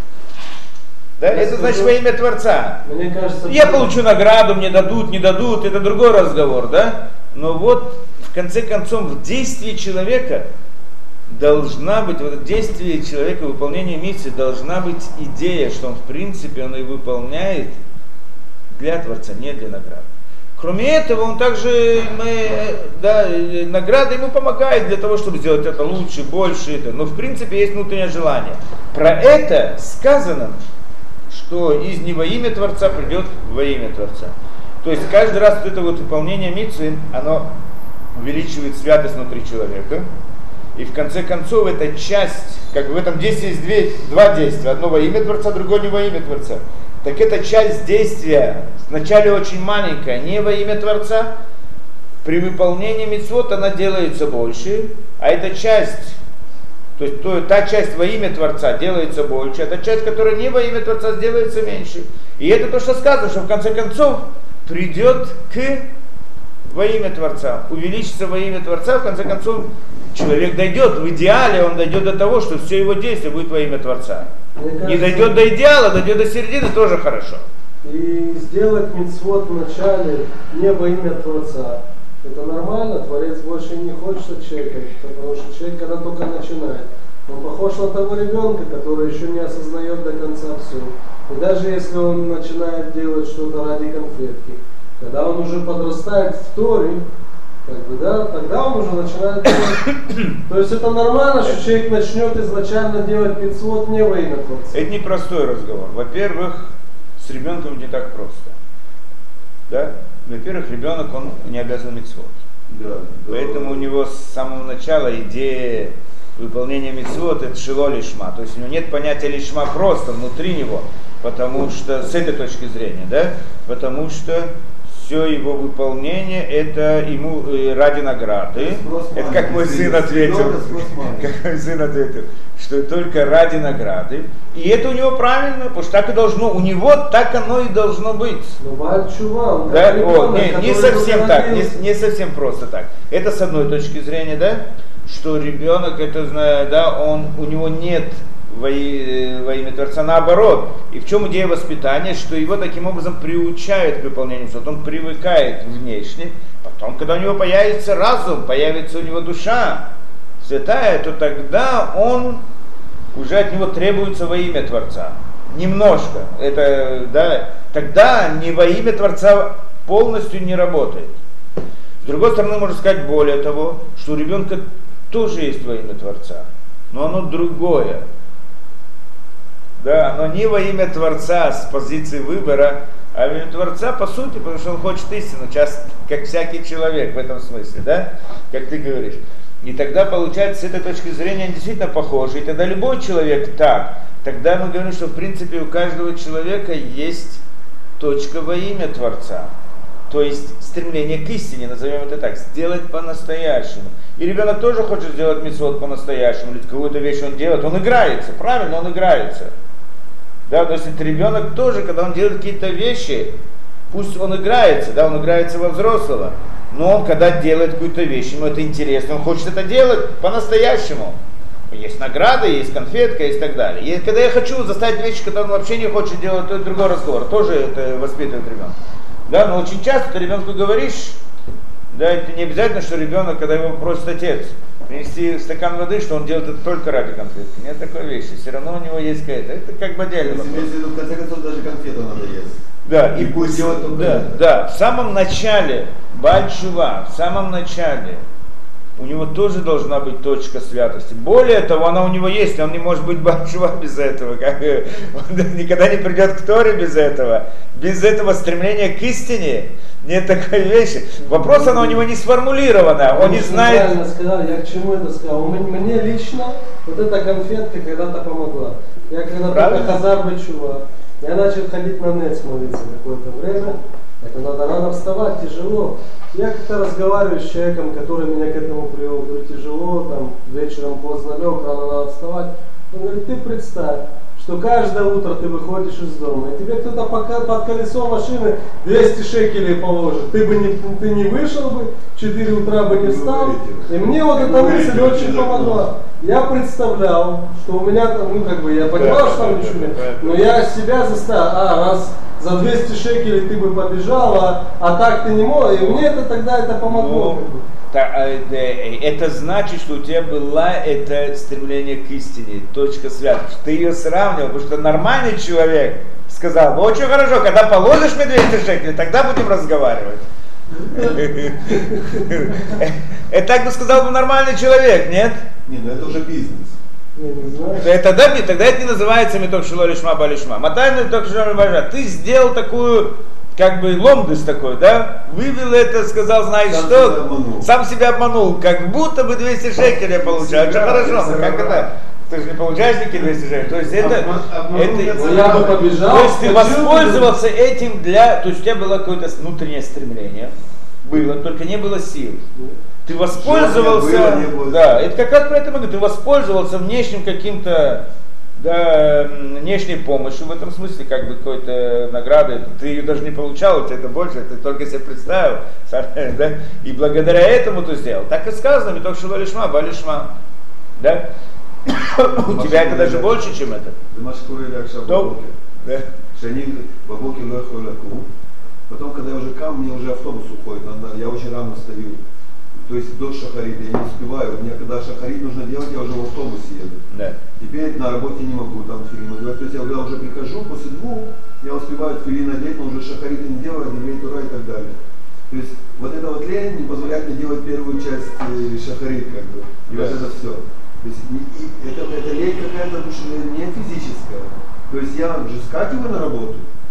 да, это значит во имя Творца. Мне кажется, я получу награду, мне дадут, не дадут, это другой разговор, да? Но вот в конце концов в действии человека должна быть, вот в действии человека, выполнение миссии должна быть идея, что он в принципе он и выполняет для Творца, не для награды. Кроме этого, он также, награда ему помогает для того, чтобы сделать это лучше, больше, но в принципе есть внутреннее желание. Про это сказано, что из не во имя Творца придет во имя Творца. То есть каждый раз вот это вот выполнение мицвы, оно увеличивает святость внутри человека. И в конце концов эта часть, как бы в этом действии есть два действия. Одно во имя Творца, другое не во имя Творца. Так эта часть действия вначале очень маленькая, не во имя Творца. При выполнении мицвот она делается больше, а эта часть, то есть та часть во имя Творца делается больше, а та часть, которая не во имя Творца, сделается меньше. И это то, что сказано, что в конце концов придет к во имя Творца, увеличится во имя Творца, в конце концов человек дойдет, в идеале он дойдет до того, что все его действия будет во имя Творца. Не дойдет до идеала, дойдет до середины, тоже хорошо. И сделать мицвот вначале не во имя Творца. Это нормально, Творец больше не хочет от человека, потому что человек, когда только начинает, он похож на того ребенка, который еще не осознает до конца все. И даже если он начинает делать что-то ради конфетки, когда он уже подрастает в Торе, как бы, да, тогда он уже начинает делать. То есть это нормально, что человек начнет изначально делать мицвот не во имя Творца. Это непростой разговор. Во-первых, с ребенком не так просто. Да? Во-первых, ребенок, он не обязан мицвот. Да, Поэтому у него с самого начала идея выполнения мицвот это шило лишма. То есть у него нет понятия лишма просто внутри него, потому что с этой точки зрения, да? Потому что все его выполнение это ему ради награды. Это как мой сын ответил. Как мой сын ответил, что только ради награды. И это у него правильно, потому что так и должно, у него так оно и должно быть. Но Баль-Чува, Да? Не совсем так, не совсем просто так. Это с одной точки зрения, да, что ребенок, это, да, у него нет во имя Творца, наоборот. И в чем идея воспитания, что его таким образом приучают к выполнению мицвот, он привыкает внешне, потом, когда у него появится разум, появится у него душа святая, то тогда он уже от него требуется во имя Творца. Немножко. Это, да, тогда не во имя Творца полностью не работает. С другой стороны, можно сказать более того, что у ребенка тоже есть во имя Творца, но оно другое. Да, оно не во имя Творца с позиции выбора, а во имя Творца по сути, потому что он хочет истину, часто, как всякий человек в этом смысле, да, как ты говоришь. И тогда получается, с этой точки зрения, они действительно похожи. И тогда любой человек так. Тогда мы говорим, что в принципе у каждого человека есть точка во имя Творца. То есть стремление к истине, назовем это так, сделать по-настоящему. И ребенок тоже хочет сделать мицвот по-настоящему, или какую-то вещь он делает, он играется, правильно, он играется. Да, то есть это ребенок тоже, когда он делает какие-то вещи, пусть он играется, да, он играется во взрослого, но он когда делает какую-то вещь, ему это интересно, он хочет это делать по-настоящему. Есть награда, есть конфетка, есть так далее. И когда я хочу заставить вещи, которые он вообще не хочет делать, то это другой разговор, тоже это воспитывает ребенка. Да, но очень часто ты ребенку говоришь, да, это не обязательно, что ребенок, когда его просит отец принести стакан воды, что он делает это только ради конфетки. Нет такой вещи. Все равно у него есть какая-то. Это как бы отдельно. В конце концов, даже конфету надо есть. Да, и пусть делать только это. Да, в самом начале, Баль-Чува, в самом начале, у него тоже должна быть точка святости. Более того, она у него есть, он не может быть Баль-Чува без этого. Он никогда не придет к Торе без этого. Без этого стремления к истине. Нет такой вещи. Вопрос, оно у него не сформулировано, он не знает. Я правильно сказал, я к чему это сказал. Мне лично вот эта конфетка когда-то помогла. Я когда только Хазар Баль-Чува, я начал ходить на Нец молиться какое-то время. Это надо рано вставать, тяжело. Я как-то разговариваю с человеком, который меня к этому привел. Говорю, тяжело, там вечером поздно лег, рано надо вставать. Он говорит, ты представь, что каждое утро ты выходишь из дома, и тебе кто-то под колесо машины 200 шекелей положит. Ты не вышел бы, в 4 утра бы не встал. И мне вот эта мысль очень помогла. Я представлял, что у меня там, я понимал, что там ничего нет, но я себя заставил, раз за 200 шекелей ты бы побежал, а так ты не мог, и мне тогда это помогло. Это значит, что у тебя было это стремление к истине, точка святости. Ты ее сравнивал, потому что нормальный человек сказал, очень хорошо, когда положишь мне 200 шекелей, тогда будем разговаривать. Это так бы сказал бы нормальный человек, нет? Нет, ну это уже бизнес. Тогда это не называется меток шило лишма балишма. Матай меток шило лишма. Ты сделал такую как бы ломдыс такой, да, вывел это, сказал, знаешь что, сам себя обманул, как будто бы 200 шекелей получаю, это хорошо, но как это, ты же не получаешь никакие 200 шекелей, то есть то есть ты воспользовался этим то есть у тебя было какое-то внутреннее стремление, было, только не было сил. Ты воспользовался, да, это как раз про это могу, ты воспользовался внешним каким-то, да, внешней помощью, в этом смысле, как бы какой-то награды, ты ее даже не получал, у тебя это больше, ты только себе представил, да, и благодаря этому ты сделал. Так и сказано, митох шело лишма, ба лишма, да, у тебя это даже больше, чем это. Потом, когда я уже кам, мне уже автобус уходит, я очень рано встаю. То есть до шахарита я не успеваю. Мне когда шахарит нужно делать, я уже в автобусе еду. Да. Теперь на работе не могу там тфилин одевать. То есть я когда уже прихожу, после 2, я успеваю тфилин одеть, но уже шахарита не делаю, не тура и так далее. То есть вот эта вот лень не позволяет мне делать первую часть шахарит, как бы. И вот это все. То есть это лень какая-то не физическая. То есть я же скакиваю на работу.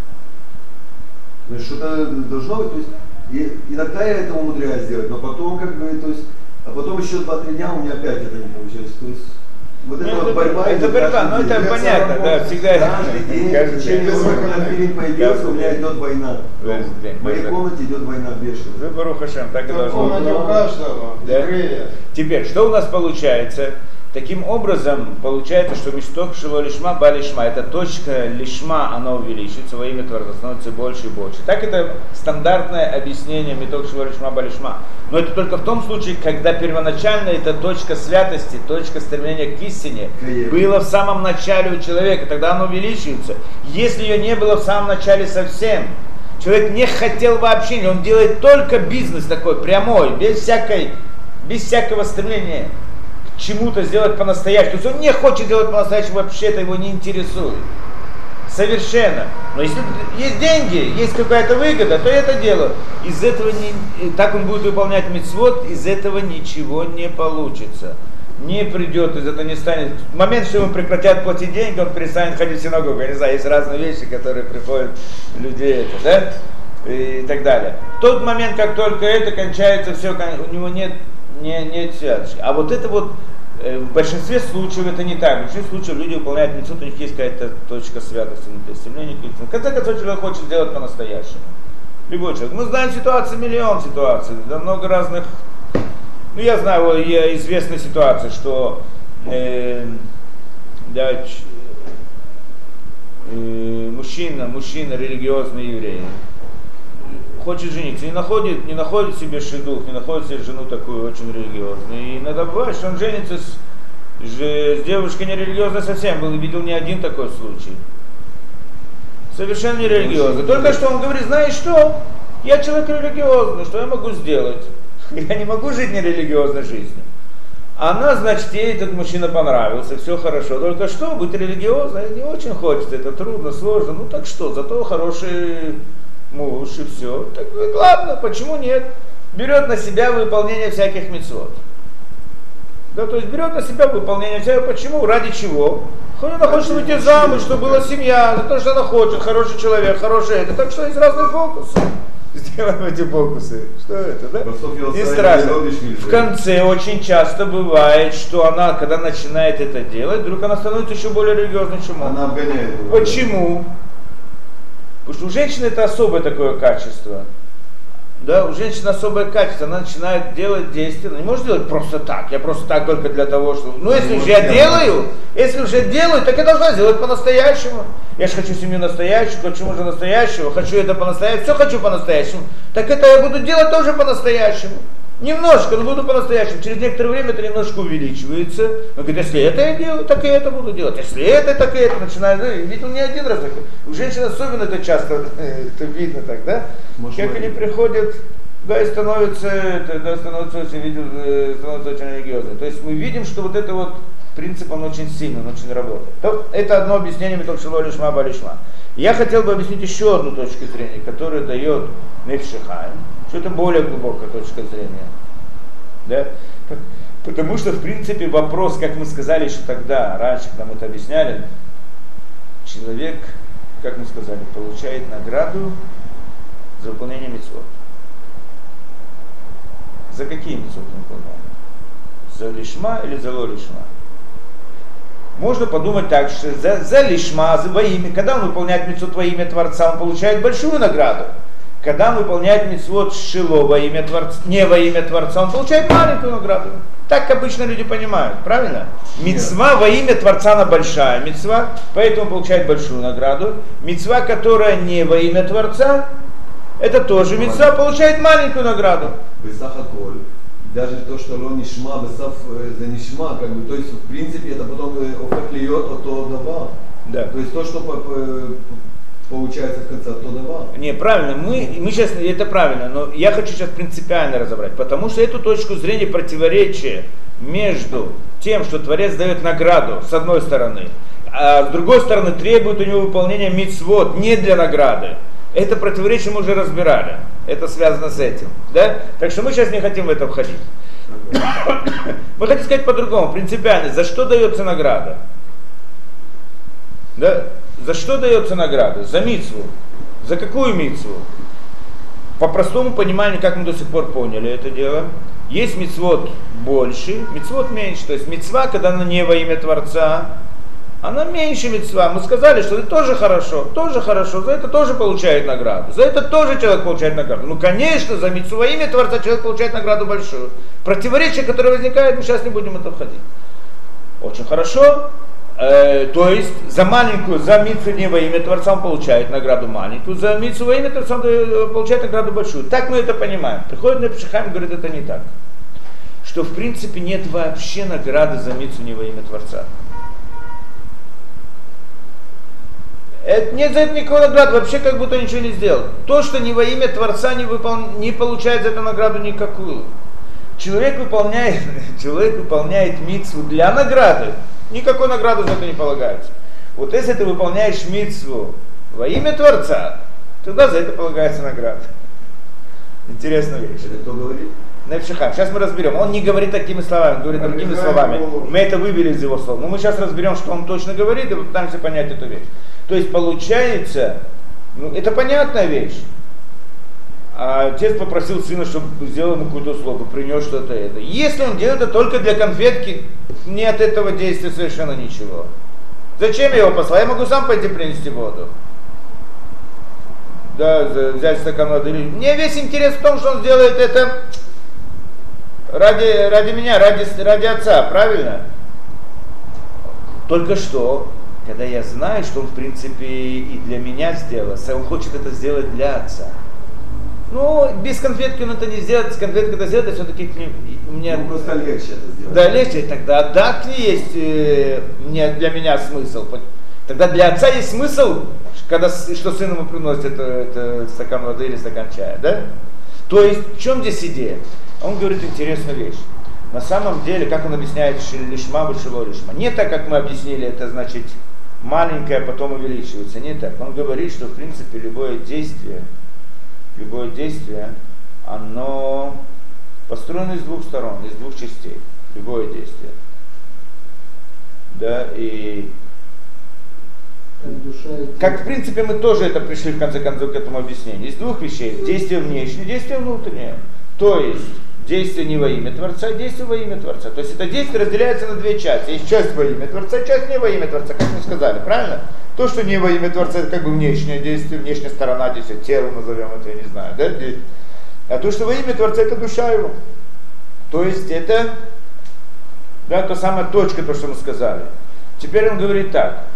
Что-то должно быть, то есть иногда я это умудряюсь сделать, но потом как бы, то есть, а потом еще 2-3 дня у меня опять это не получается. То есть вот это вот борьба. Это борьба, но это понятно, да, всегда. Каждый день, когда фильм появился, у меня идет война. В моей комнате идет война бешеная. Барух Хашем, так и должно быть. У каждого. Теперь, что у нас получается? Таким образом, получается, что митох шело лишма, ба лишма, это точка лишма, она увеличится, во имя Творца становится больше и больше. Так это стандартное объяснение митох шело лишма, ба лишма. Но это только в том случае, когда первоначально эта точка святости, точка стремления к истине была в самом начале у человека, тогда она увеличивается. Если ее не было в самом начале совсем, человек не хотел вообще, он делает только бизнес такой прямой, без всякого стремления чему-то сделать по-настоящему. То есть он не хочет делать по-настоящему, вообще это его не интересует. Совершенно. Но если есть деньги, есть какая-то выгода, то я это делаю. Из этого так он будет выполнять мицвот, из этого ничего не получится. Не придет, из этого не станет. В момент, что ему прекратят платить деньги, он перестанет ходить в синагогу. Я не знаю, есть разные вещи, которые приходят людей, да? И так далее. В тот момент, как только это кончается, все, у него нет святости. А вот это вот в большинстве случаев это не так. В большинстве случаев люди выполняют мицвот, у них есть какая-то точка святости, стремление к истине. В конце концов, человек хочет сделать по-настоящему. Любой человек. Мы знаем ситуации, миллион ситуаций, да, много разных. Ну, я знаю, известная ситуация, что мужчина, религиозный еврей, хочет жениться, не находит себе шидух, не находит себе жену такую очень религиозную. И иногда бывает, что он женится с девушкой нерелигиозной совсем. Видел не один такой случай. Совершенно нерелигиозный. Только что он говорит, знаешь что, я человек религиозный, что я могу сделать? Я не могу жить нерелигиозной жизнью. Она, значит, ей этот мужчина понравился, все хорошо. Только что, быть религиозной не очень хочется, это трудно, сложно. Ну так что, зато хороший муж и все. Так ладно, почему нет? Берет на себя выполнение всяких мицвот. Да, то есть берет на себя выполнение всяких. Почему? Ради чего? Она хочет выйти замуж, чтобы была семья, за то, что она хочет, хороший человек, хороший это. Так что есть разные фокусы. Сделаем эти фокусы. Что это, да? Не страшно. В конце очень часто бывает, что она, когда начинает это делать, вдруг она становится еще более религиозной, чем он. Она обгоняет. Почему? Потому что у женщины это особое такое качество. Да, у женщины особое качество, она начинает делать действия, она не может делать просто так, я просто так только для того, что... Ну, если уже я делаю, так я должна сделать по-настоящему. Я же хочу семью настоящую, хочу мужа настоящего, хочу это по-настоящему, все хочу по-настоящему. Так это я буду делать тоже по-настоящему. Немножко, но буду по-настоящему. Через некоторое время это немножко увеличивается. Он говорит, если это я делаю, так и это буду делать. Если это, так и это. Начинаю, да, видел не один раз такой. У женщин особенно это часто, это видно так, да? Как они приходят, да, и становятся очень религиозными. То есть мы видим, что вот это вот принцип, он очень сильный, он очень работает. То, это одно объяснение митох шело лишма, ба лишма. Я хотел бы объяснить еще одну точку зрения, которая дает нефеш хаим, что это более глубокая точка зрения. Да? Потому что, в принципе, вопрос, как мы сказали еще тогда, раньше, когда мы это объясняли, человек, как мы сказали, получает награду За выполнение мицвот. За какие мицвот мы выполняем? За лишма или за ло лишма? Можно подумать так, что за лишма, во имя, когда он выполняет мицвот во имя Творца, он получает большую награду. Когда он выполняет мицвот шило во имя Творца, не во имя Творца, он получает маленькую награду. Так обычно люди понимают, правильно? Мицва во имя Творца, она большая мицва, поэтому получает большую награду. Мицва, которая не во имя Творца, это тоже мицва, получает маленькую награду. Даже то, что ло нишма, бесав за нишма, как бы, то есть в принципе это потом офех льет от то дава. Да. То есть то, что получается в конце от то дава. Не, правильно, мы сейчас, это правильно, но я хочу сейчас принципиально разобрать, потому что эту точку зрения противоречия между тем, что Творец дает награду, с одной стороны, а с другой стороны требует у него выполнения мицвот не для награды. Это противоречие мы уже разбирали. Это связано с этим. Да? Так что мы сейчас не хотим в это входить. Мы хотим сказать по-другому, принципиально, за что дается награда? Да? За что дается награда? За мицву. За какую мицву? По простому пониманию, как мы до сих пор поняли это дело, есть мицвот больше, мицвот меньше. То есть мицва, когда она не во имя Творца, она меньше мицва. Мы сказали, что это тоже хорошо, за это тоже получает награду. За это тоже человек получает награду. Ну, конечно, за мицву во имя Творца человек получает награду большую. Противоречие, которое возникает, мы сейчас не будем в это входить. Очень хорошо. То есть за маленькую, за мицву не во имя Творца он получает награду маленькую, за мицву во имя Творца он получает награду большую. Так мы это понимаем. Приходит Нефеш Хаим и говорит, это не так. Что в принципе нет вообще награды за мицву не во имя Творца. Нет за это никакой награды, вообще как будто ничего не сделал. То, что не во имя Творца не получает за эту награду никакую. Человек выполняет мицву для награды, никакой награды за это не полагается. Вот если ты выполняешь мицву во имя Творца, тогда за это полагается награда. Интересная вещь. Это кто говорит? Нефеш Хаим. Сейчас мы разберем. Он не говорит такими словами, он говорит другими словами. Мы это вывели из его слов. Но мы сейчас разберем, что он точно говорит, и попытаемся понять эту вещь. То есть получается, это понятная вещь. А отец попросил сына, чтобы сделал ему какую-то услугу, принес что-то это. Если он делает это только для конфетки, не от этого действия совершенно ничего. Зачем я его послал? Я могу сам пойти принести воду. Да, взять стакан воды. Мне весь интерес в том, что он сделает это ради меня, ради отца, правильно? Только что, когда я знаю, что он в принципе и для меня сделал, он хочет это сделать для отца. Ну, без конфетки он это не сделает, с конфеткой это сделать, а все-таки у меня... Ну, просто легче это сделать. Да, легче, тогда да, есть для меня смысл. Тогда для отца есть смысл, что сын ему приносит это стакан воды или стакан чая, да? То есть, в чем здесь идея? Он говорит интересную вещь. На самом деле, как он объясняет лишма, шило лишма, не так, как мы объяснили, это значит маленькое, потом увеличивается, не так. Он говорит, что в принципе любое действие, оно построено из двух сторон, из двух частей. Любое действие. Да, и как в принципе мы тоже это пришли в конце концов к этому объяснению. Из двух вещей. Действие внешнее, действие внутреннее. То есть действие не во имя Творца, действие во имя Творца. То есть это действие разделяется на две части. Есть часть во имя Творца, часть не во имя Творца, как мы сказали, правильно? То, что не во имя Творца, это как бы внешнее действие, внешняя сторона действия, тело назовем это, я не знаю, да? А то, что во имя Творца, это душа его. То есть это, да, та самая точка, то, что мы сказали. Теперь он говорит так.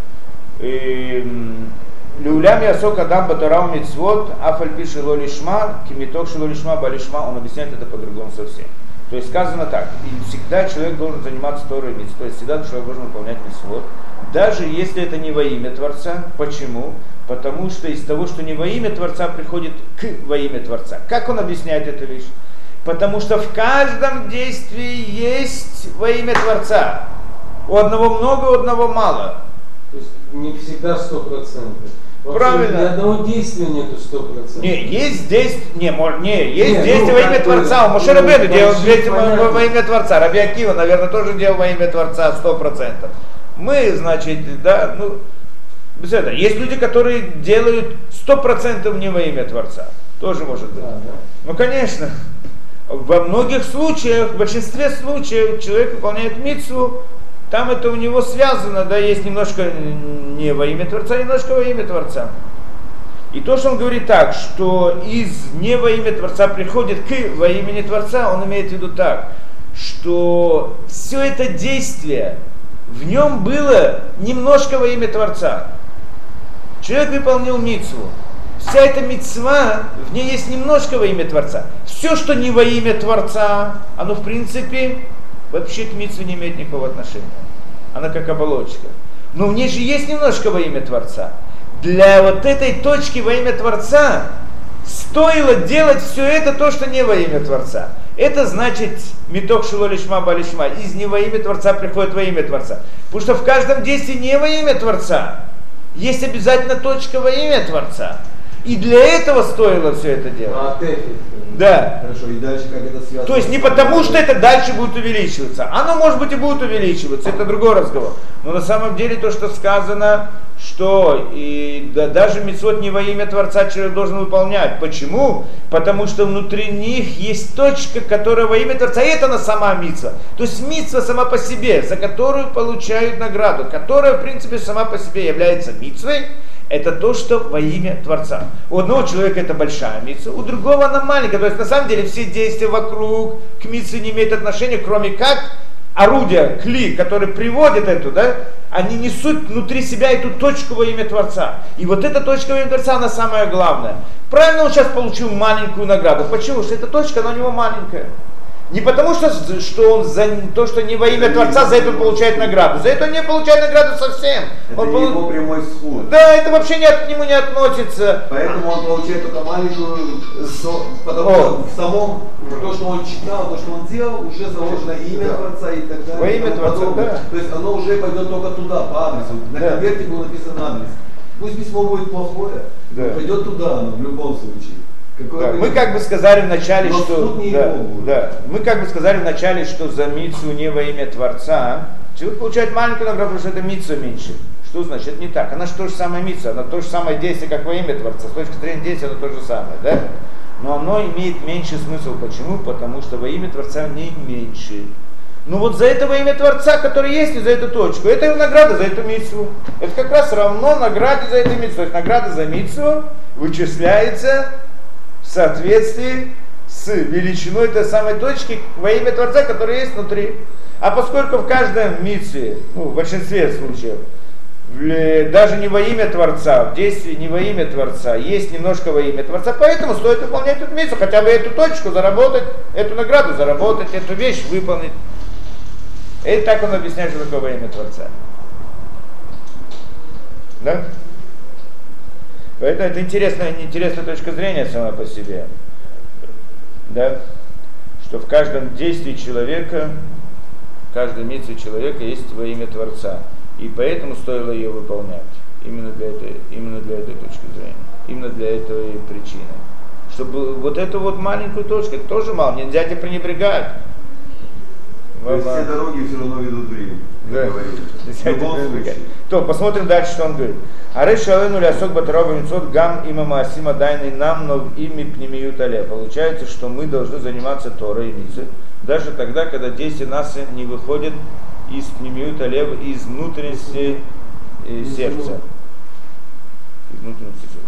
Люлям ясок адам батарау мицвот, афальпи шило лишма, кимиток шило лишма, балишма, он объясняет это по-другому совсем. То есть сказано так, и всегда человек должен заниматься Торой мицвот, то есть всегда человек должен выполнять мицвот, даже если это не во имя Творца. Почему? Потому что из того, что не во имя Творца, приходит к во имя Творца. Как он объясняет эту вещь? Потому что в каждом действии есть во имя Творца. У одного много, у одного мало. То есть не всегда 100%. Правильно. Ни одного действия нету 100%. Есть действие во имя Творца. У Моше Рабейну делал действие во имя Творца. Раби Акива, наверное, тоже делал во имя Творца 100%. Мы, значит, да, без этого. Есть люди, которые делают 100% не во имя Творца. Тоже может быть. Да. Ну, конечно. Во многих случаях, в большинстве случаев человек выполняет мицву, там это у него связано, да, есть немножко не во имя Творца, немножко во имя Творца. И то, что он говорит так, что из не во имя Творца приходит к во имени Творца, он имеет в виду так, что все это действие, в нем было немножко во имя Творца. Человек выполнил мицву. Вся эта мицва, в ней есть немножко во имя Творца. Все, что не во имя Творца, оно в принципе вообще к мицве не имеет никакого отношения. Она как оболочка. Но в ней же есть немножко во имя Творца. Для вот этой точки во имя Творца стоило делать все это, то, что не во имя Творца. Это значит миток шило лишма балишма. Из не во имя Творца приходит во имя Творца. Потому что в каждом действии не во имя Творца. Есть обязательно точка во имя Творца. И для этого стоило все это делать. Да. Хорошо, и дальше как это связано? То есть не потому, что это дальше будет увеличиваться. Оно, может быть, и будет увеличиваться, это другой разговор. Но на самом деле то, что сказано, что и, да, даже мицвот не во имя Творца человек должен выполнять. Почему? Потому что внутри них есть точка, которая во имя Творца, и это она сама мицва. То есть мицва сама по себе, за которую получают награду, которая, в принципе, сама по себе является мицвой. Это то, что во имя Творца. У одного человека это большая мицва, у другого она маленькая. То есть на самом деле все действия вокруг к мицве не имеют отношения, кроме как орудия, кли, которые приводят эту, да, они несут внутри себя эту точку во имя Творца. И вот эта точка во имя Творца, она самая главная. Правильно, он сейчас получил маленькую награду. Почему? Потому что эта точка, она у него маленькая. Не потому, что он за то, что не во имя Творца, за это он получает награду. За это он не получает награду совсем. Это он его прямой сход. Да, это вообще к нему не относится. Поэтому он получает только маленькую, потому что в самом, то, что он читал, то, что он делал, уже заложено имя Творца и так далее. Во имя Творца, да. То есть оно уже пойдет только туда, по адресу. На конверте был написан адрес. Пусть письмо будет плохое, но пойдет туда оно в любом случае. Да, мы как бы сказали вначале, но что мы как бы сказали вначале, что за мицву не во имя Творца человек получает маленькую награду, потому что это мицва меньше. Что значит? Это не так. Она же то же самое мицва, она то же самое действие, как во имя Творца. С точки зрения действия оно то же самое, да? Но оно имеет меньший смысл. Почему? Потому что во имя Творца не меньше. Ну вот за это во имя Творца, который есть, и за эту точку, это его награда за эту мицву. Это как раз равно награде за эту мицву. То есть награда за мицву вычисляется в соответствии с величиной той самой точки во имя Творца, которая есть внутри. А поскольку в каждом мицве, в большинстве случаев, даже не во имя Творца, в действии не во имя Творца, есть немножко во имя Творца, поэтому стоит выполнять эту мицву, хотя бы эту точку заработать, эту награду заработать, эту вещь выполнить. И так он объясняет, что такое во имя Творца. Да? Поэтому это интересная точка зрения сама по себе. Да? Что в каждом действии человека, в каждой мицве человека есть во имя Творца. И поэтому стоило ее выполнять. Именно для этой точки зрения. Именно для этой причины. Чтобы вот эту вот маленькую точку, это тоже мало, нельзя это пренебрегать. То есть все дороги все равно ведут в Рим. Да. В любом случае. То, посмотрим дальше, что он говорит. Ареш алейну лясок батарова мицот гам имама асима дайны нам, но ими пнемиют але. Получается, что мы должны заниматься Торой и мицвой, даже тогда, когда действия нас не выходят из пнемиют але, из внутренности сердца. Из внутренности сердца.